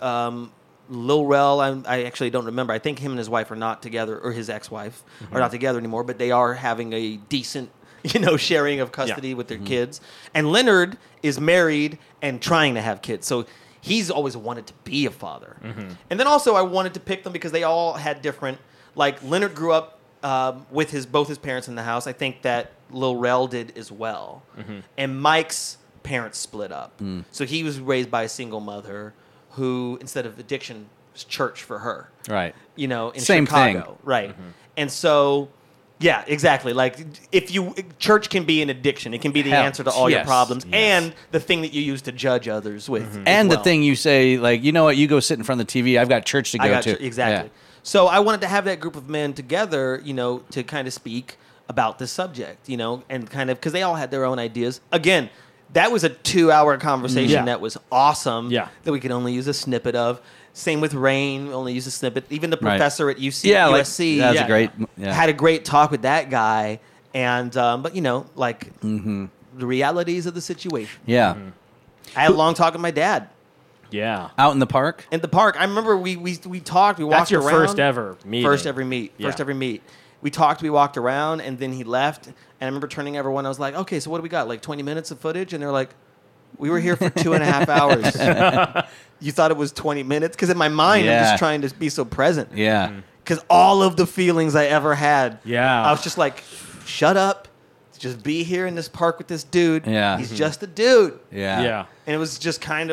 Lil Rel, I actually don't remember. I think him and his wife are not together, or his ex-wife are not together anymore. But they are having a decent, sharing of custody with their kids. And Leonard is married and trying to have kids. So he's always wanted to be a father. And then also I wanted to pick them because they all had different, like Leonard grew up with both his parents in the house. I think that Lil Rel did as well. And Mike's parents split up. So he was raised by a single mother who, instead of addiction, was church for her. Right. In Same Chicago. thing. Right. And so... yeah, exactly. Like, church can be an addiction. It can be the answer to all your problems, and the thing that you use to judge others with. And the thing you say, like, you know what, you go sit in front of the TV, I've got church to go to. Exactly. Yeah. So I wanted to have that group of men together, to kind of speak about this subject, and kind of, because they all had their own ideas. Again, that was a 2-hour conversation that was awesome, that we could only use a snippet of. Same with Rain, only use a snippet. Even the professor at USC had a great talk with that guy. And but the realities of the situation. Yeah. I had a long talk with my dad. Yeah. Out in the park? In the park. I remember we talked, we walked around. That's your first ever meeting. First ever meet. We talked, we walked around, and then he left. And I remember turning to everyone, I was like, okay, so what do we got? Like 20 minutes of footage? And they're like, we were here for 2.5 hours. You thought it was 20 minutes? Because in my mind, I'm just trying to be so present. Yeah. Because all of the feelings I ever had, Yeah. I was just like, shut up. Just be here in this park with this dude. Yeah. He's just a dude. Yeah. Yeah. And it was just kind of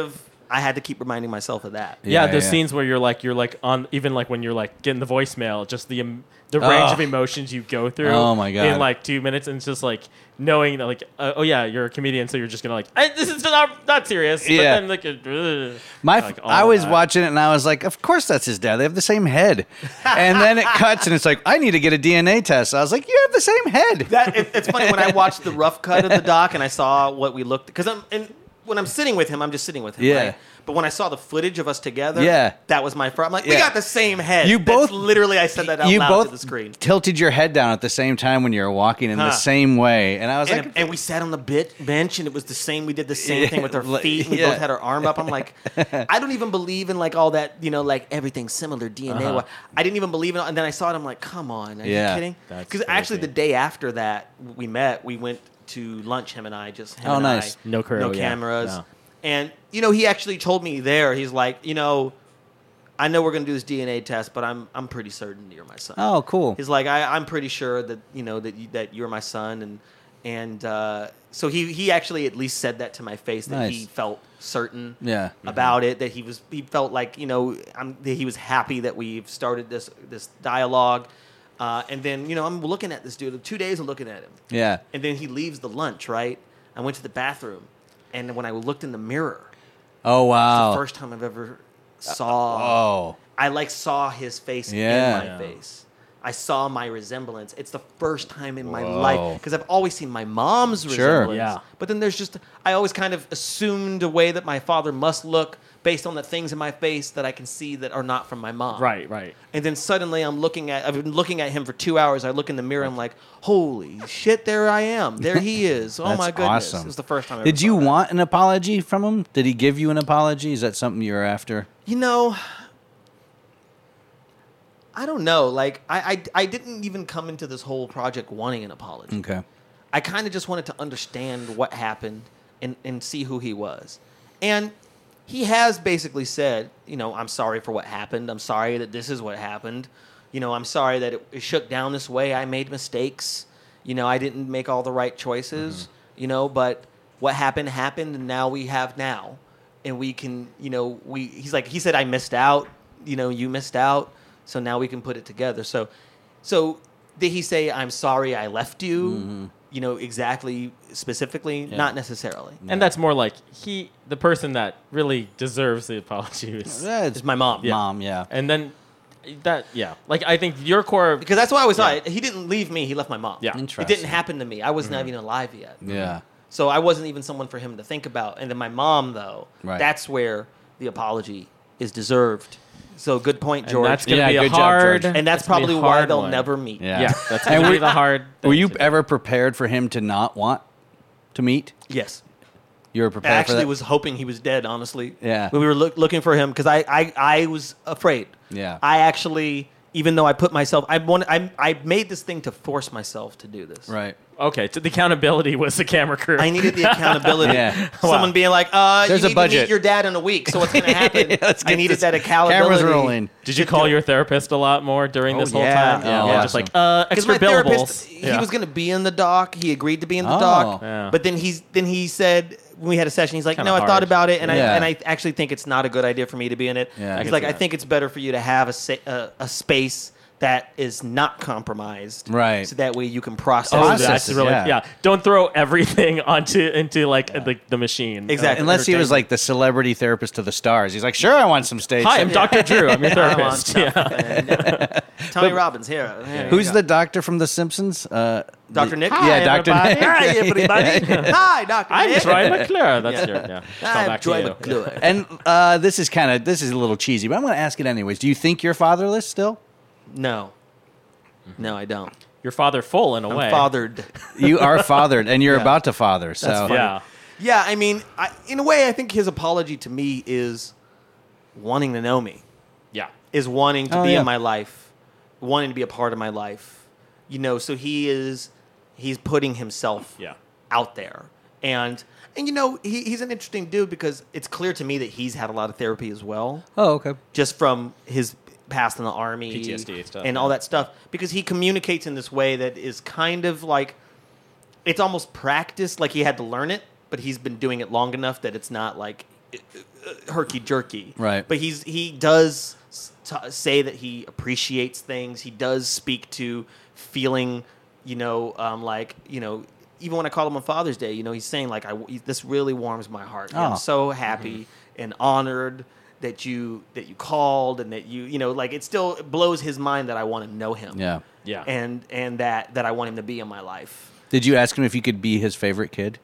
I had to keep reminding myself of that. Yeah, those scenes where you're like on, even like when you're like getting the voicemail, just the range of emotions you go through. Oh, my God. In like 2 minutes, and it's just like knowing that like, oh yeah, you're a comedian, so you're just gonna like, this is not serious. Yeah. But then like, I was watching it and I was like, of course that's his dad. They have the same head. And then it cuts and it's like, I need to get a DNA test. I was like, you have the same head. It's funny when I watched the rough cut of the doc and I saw what we looked, because when I'm sitting with him, I'm just sitting with him. Yeah. Right? But when I saw the footage of us together, Yeah. that was my first. I'm like, we Yeah. got the same head. You both- literally, I said that out You loud both to the screen. tilted your head down at the same time when you were walking in the same way. And I was like, And we sat on the bench, and it was the same. We did the same thing with our feet. And we Yeah. both had our arm up. I'm like, I don't even believe in like all that, like everything's similar DNA. I didn't even believe in it. And then I saw it. I'm like, come on, are Yeah. you kidding? That's Because actually, crazy. the day after that we met, we went to lunch. Him and I, just him Oh, and nice. I, No crew, no yeah. cameras. No. And he actually told me there. He's like, I know we're gonna do this DNA test, but I'm pretty certain you're my son. oh, cool. He's like, I'm pretty sure that that you're my son, and so he actually at least said that to my face, that he Nice. felt certain Yeah. about it, that he felt like that he was happy that we've started this dialogue, and then I'm looking at this dude 2 days of looking at him, Yeah. and then he leaves the lunch, right? I went to the bathroom, and when I looked in the mirror, Oh, wow. the first time I've ever saw. Oh. I saw his face Yeah. in my face. I saw my resemblance. It's the first time in my Whoa. life, because I've always seen my mom's Sure. resemblance. Yeah. But then I always kind of assumed a way that my father must look based on the things in my face that I can see that are not from my mom. Right. And then suddenly I've been looking at him for 2 hours. I look in the mirror. I'm like, holy shit, there I am. There he is. Oh That's my goodness. awesome. It was the first time I Did ever you saw that. want an apology from him? Did he give you an apology? Is that something you were after? I don't know. Like, I didn't even come into this whole project wanting an apology. Okay. I kind of just wanted to understand what happened and see who he was. And he has basically said, I'm sorry for what happened. I'm sorry that this is what happened. I'm sorry that it shook down this way. I made mistakes. I didn't make all the right choices, but what happened, and now we have now. And we can, he said, I missed out. You missed out. So now we can put it together. So did he say, I'm sorry I left you? Exactly, specifically? Not necessarily. And that's more like the person that really deserves the apology is. It's my mom. Mom, yeah. And then like I think your core, Because that's why I was he didn't leave me, he left my mom. Yeah. It Interesting. didn't happen to me. I wasn't even alive yet. Yeah. So I wasn't even someone for him to think about. And then my mom, though, Right. that's where the apology is deserved. So good point, and George. that's going to Yeah, be a good job, hard, George. And that's gonna be a probably why hard they'll one. never meet. Yeah, that's going to be the hard. Were thing you to do. ever prepared for him to not want to meet? Yes. You were I prepared for actually that? was hoping he was dead, honestly. Yeah. When we were looking for him, because I was afraid. Yeah. I actually, even though I put myself, I made this thing to force myself to do this. Right. Okay, so the accountability was the camera crew. I needed the accountability. Yeah. Someone being like, There's you a need budget. to meet your dad in a week, so what's going to happen? Let's I get needed this- that accountability. Cameras rolling. Did you call your therapist a lot more during this whole yeah. time? Oh, Yeah, awesome. just like Because extra my therapist, billables. he was going to be in the doc. He agreed to be in the Oh. doc. Yeah. But then he said, when we had a session, he's like, Kinda no, I hard. thought about it, and Yeah. I actually think it's not a good idea for me to be in it. Yeah. I He's can like, see I that. think it's better for you to have a space that is not compromised. Right. So that way you can process. Oh, Process that's it, really yeah. Don't throw everything into like the machine. Exactly. Unless he was like the celebrity therapist to the stars. He's like, sure, I want some stage Hi, time. I'm Dr. Drew. I'm your I want therapist. stuff. Yeah. Tony Robbins here. Who's the doctor from The Simpsons? Dr. Nick? Yeah, Dr. everybody. Nick. Hi, everybody. Hi, Dr. I'm Nick. Troy McClure. That's your Call I'm back Troy to you. McClure. And this is a little cheesy, but I'm going to ask it anyways. Do you think you're fatherless still? No. No, I don't. Your father full in a I'm way. fathered. You are fathered, and you're Yeah. about to father. So That's funny. Yeah. Yeah, I mean, in a way, I think his apology to me is wanting to know me, Yeah. is wanting to Oh, be yeah. in my life, wanting to be a part of my life. So he's putting himself Yeah. out there. And he's an interesting dude because it's clear to me that he's had a lot of therapy as well, Oh, okay. just from his past in the Army. PTSD stuff, and yeah. all that stuff. Because he communicates in this way that is kind of like, it's almost practiced, like he had to learn it, but he's been doing it long enough that it's not like herky jerky. Right. But he does say that he appreciates things. He does speak to feeling, even when I call him on Father's Day, he's saying like, this really warms my heart. I'm so happy and honored that you called and that it still blows his mind that I want to know him. Yeah. Yeah. And that I want him to be in my life. Did you ask him if you could be his favorite kid?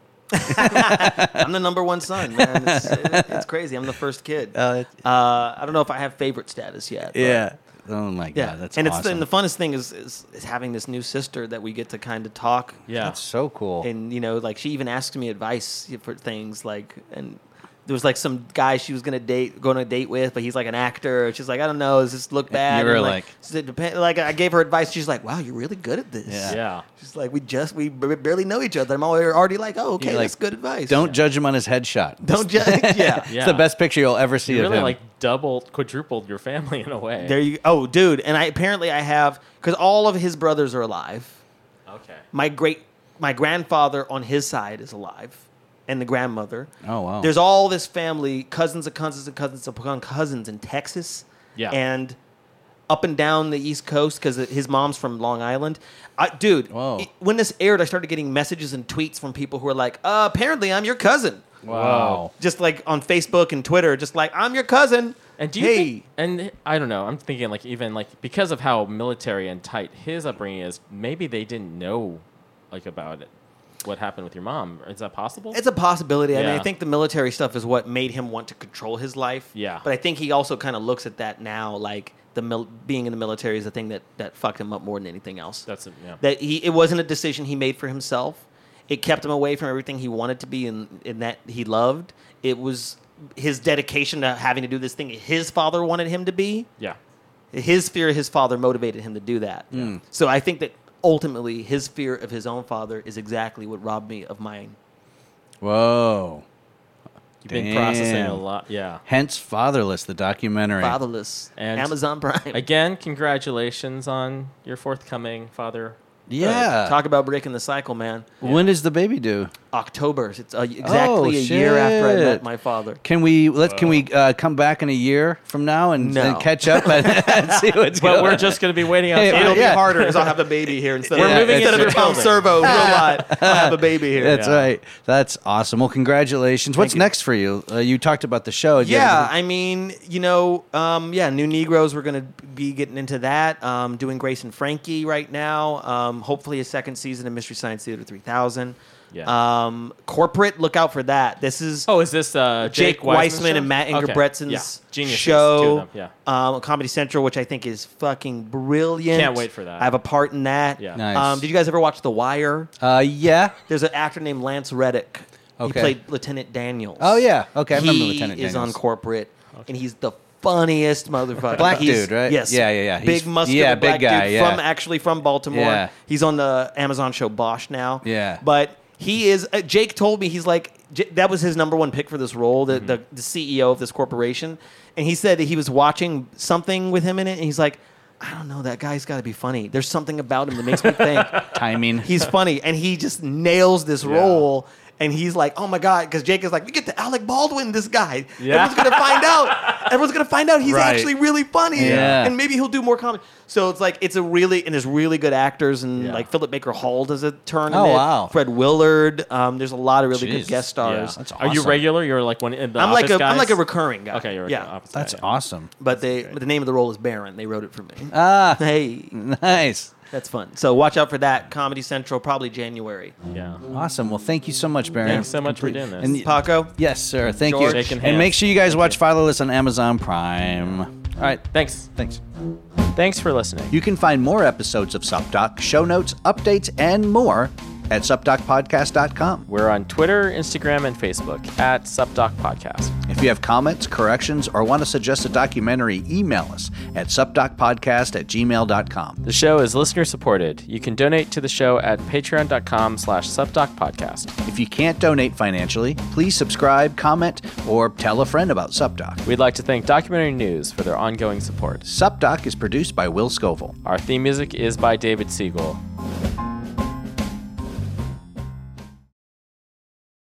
I'm the number one son, man. It's crazy. I'm the first kid. I don't know if I have favorite status yet. Yeah. Oh my God, that's awesome. And the funnest thing is having this new sister that we get to kind of talk. Yeah. That's so cool. And like she even asks me advice for things like, and there was like some guy she was going on a date with, but he's like an actor. She's like, I don't know, does this look bad? You were like I gave her advice. She's like, wow, you're really good at this. Yeah. She's like, we barely know each other. I'm already like, oh, okay, that's good advice. Don't judge him on his headshot. Don't judge. Yeah. It's the best picture you'll ever see You of really him. like quadrupled your family in a way. There you. Oh, dude, and I have because all of his brothers are alive. Okay. My grandfather on his side is alive. And the grandmother. Oh, wow. There's all this family, cousins of cousins of cousins of cousins in Texas. Yeah. And up and down the East Coast because his mom's from Long Island. Dude, when this aired, I started getting messages and tweets from people who were like, apparently I'm your cousin. Wow. Just like on Facebook and Twitter, just like, I'm your cousin. And do you think, and I don't know, I'm thinking like even like because of how military and tight his upbringing is, maybe they didn't know like about it. What happened with your mom? Is that possible? It's a possibility. I mean, Yeah. I think the military stuff is what made him want to control his life. Yeah. But I think he also kind of looks at that now, like being in the military is the thing that fucked him up more than anything else. That's it. Yeah. That it wasn't a decision he made for himself. It kept him away from everything he wanted to be in that he loved. It was his dedication to having to do this thing his father wanted him to be. Yeah. His fear of his father motivated him to do that. Mm. So I think that ultimately his fear of his own father is exactly what robbed me of mine. Whoa. You've been processing a lot. Yeah. Hence Fatherless, the documentary. Fatherless. And Amazon Prime. Again, congratulations on your forthcoming father. Yeah. Talk about breaking the cycle, man. When is the baby due? October. It's exactly a year after I met my father. Can we come back in a year from now and catch up and see what's going on? But we're just going to be waiting outside. It'll be harder because I'll have a baby here instead We're moving instead into of Tom building. Servo. Real lot. I'll have a baby here. That's right. That's awesome. Well, congratulations. What's next for you? You talked about the show. Yeah, I mean, New Negroes, we're going to be getting into that. Doing Grace and Frankie right now. Hopefully a second season of Mystery Science Theater 3000. Yeah. Corporate, look out for that. This is is this Jake Weissman and Matt Ingebrigtsen's show. Comedy Central, which I think is fucking brilliant. Can't wait for that. I have a part in that. Yeah. Nice. Did you guys ever watch The Wire? Yeah. There's an actor named Lance Reddick. He Okay. played Lieutenant Daniels. Oh, yeah. Okay, I remember He Lieutenant is Daniels. on Corporate, and he's the funniest motherfucker. Black He's- dude, right? Yes. Yeah. Big He's- muscular black big guy, dude yeah. from Baltimore. Yeah. He's on the Amazon show Bosch now. Yeah. But he is. Jake told me he's like that was his number one pick for this role, the CEO of this corporation, and he said that he was watching something with him in it, and he's like, I don't know, that guy's got to be funny. There's something about him that makes me think Timing. he's funny, and he just nails this role. And he's like, oh my God, because Jake is like, we get to Alec Baldwin, this guy. Yeah. Everyone's gonna find out he's actually really funny. Yeah. And maybe he'll do more comedy. So it's like there's really good actors, and like Philip Baker Hall does a turn in it. Wow. Fred Willard. There's a lot of really good guest stars. That's Are you awesome. regular? You're like one in the I'm office like guys? a recurring guy. Okay, you're yeah. office That's guy. awesome. But the name of the role is Baron. They wrote it for me. Ah, Hey, nice. that's fun. So watch out for that. Comedy Central, probably January. Yeah. Awesome. Well, thank you so much, Baron. Thanks so much for doing this. And Paco? yes, sir. Thank George? you. Shaking And hands. make sure you guys watch Fatherless on Amazon Prime. All right. Thanks. Thanks. Thanks for listening. You can find more episodes of SupDoc, show notes, updates, and more at supdocpodcast.com. We're on Twitter, Instagram, and Facebook at SupDoc Podcast. If you have comments, corrections, or want to suggest a documentary, email us at supdocpodcast@gmail.com. The show is listener supported. You can donate to the show at patreon.com/SupDocPodcast. If you can't donate financially, please subscribe, comment, or tell a friend about SupDoc. We'd like to thank Documentary News for their ongoing support. SupDoc is produced by Will Scoville. Our theme music is by David Siegel.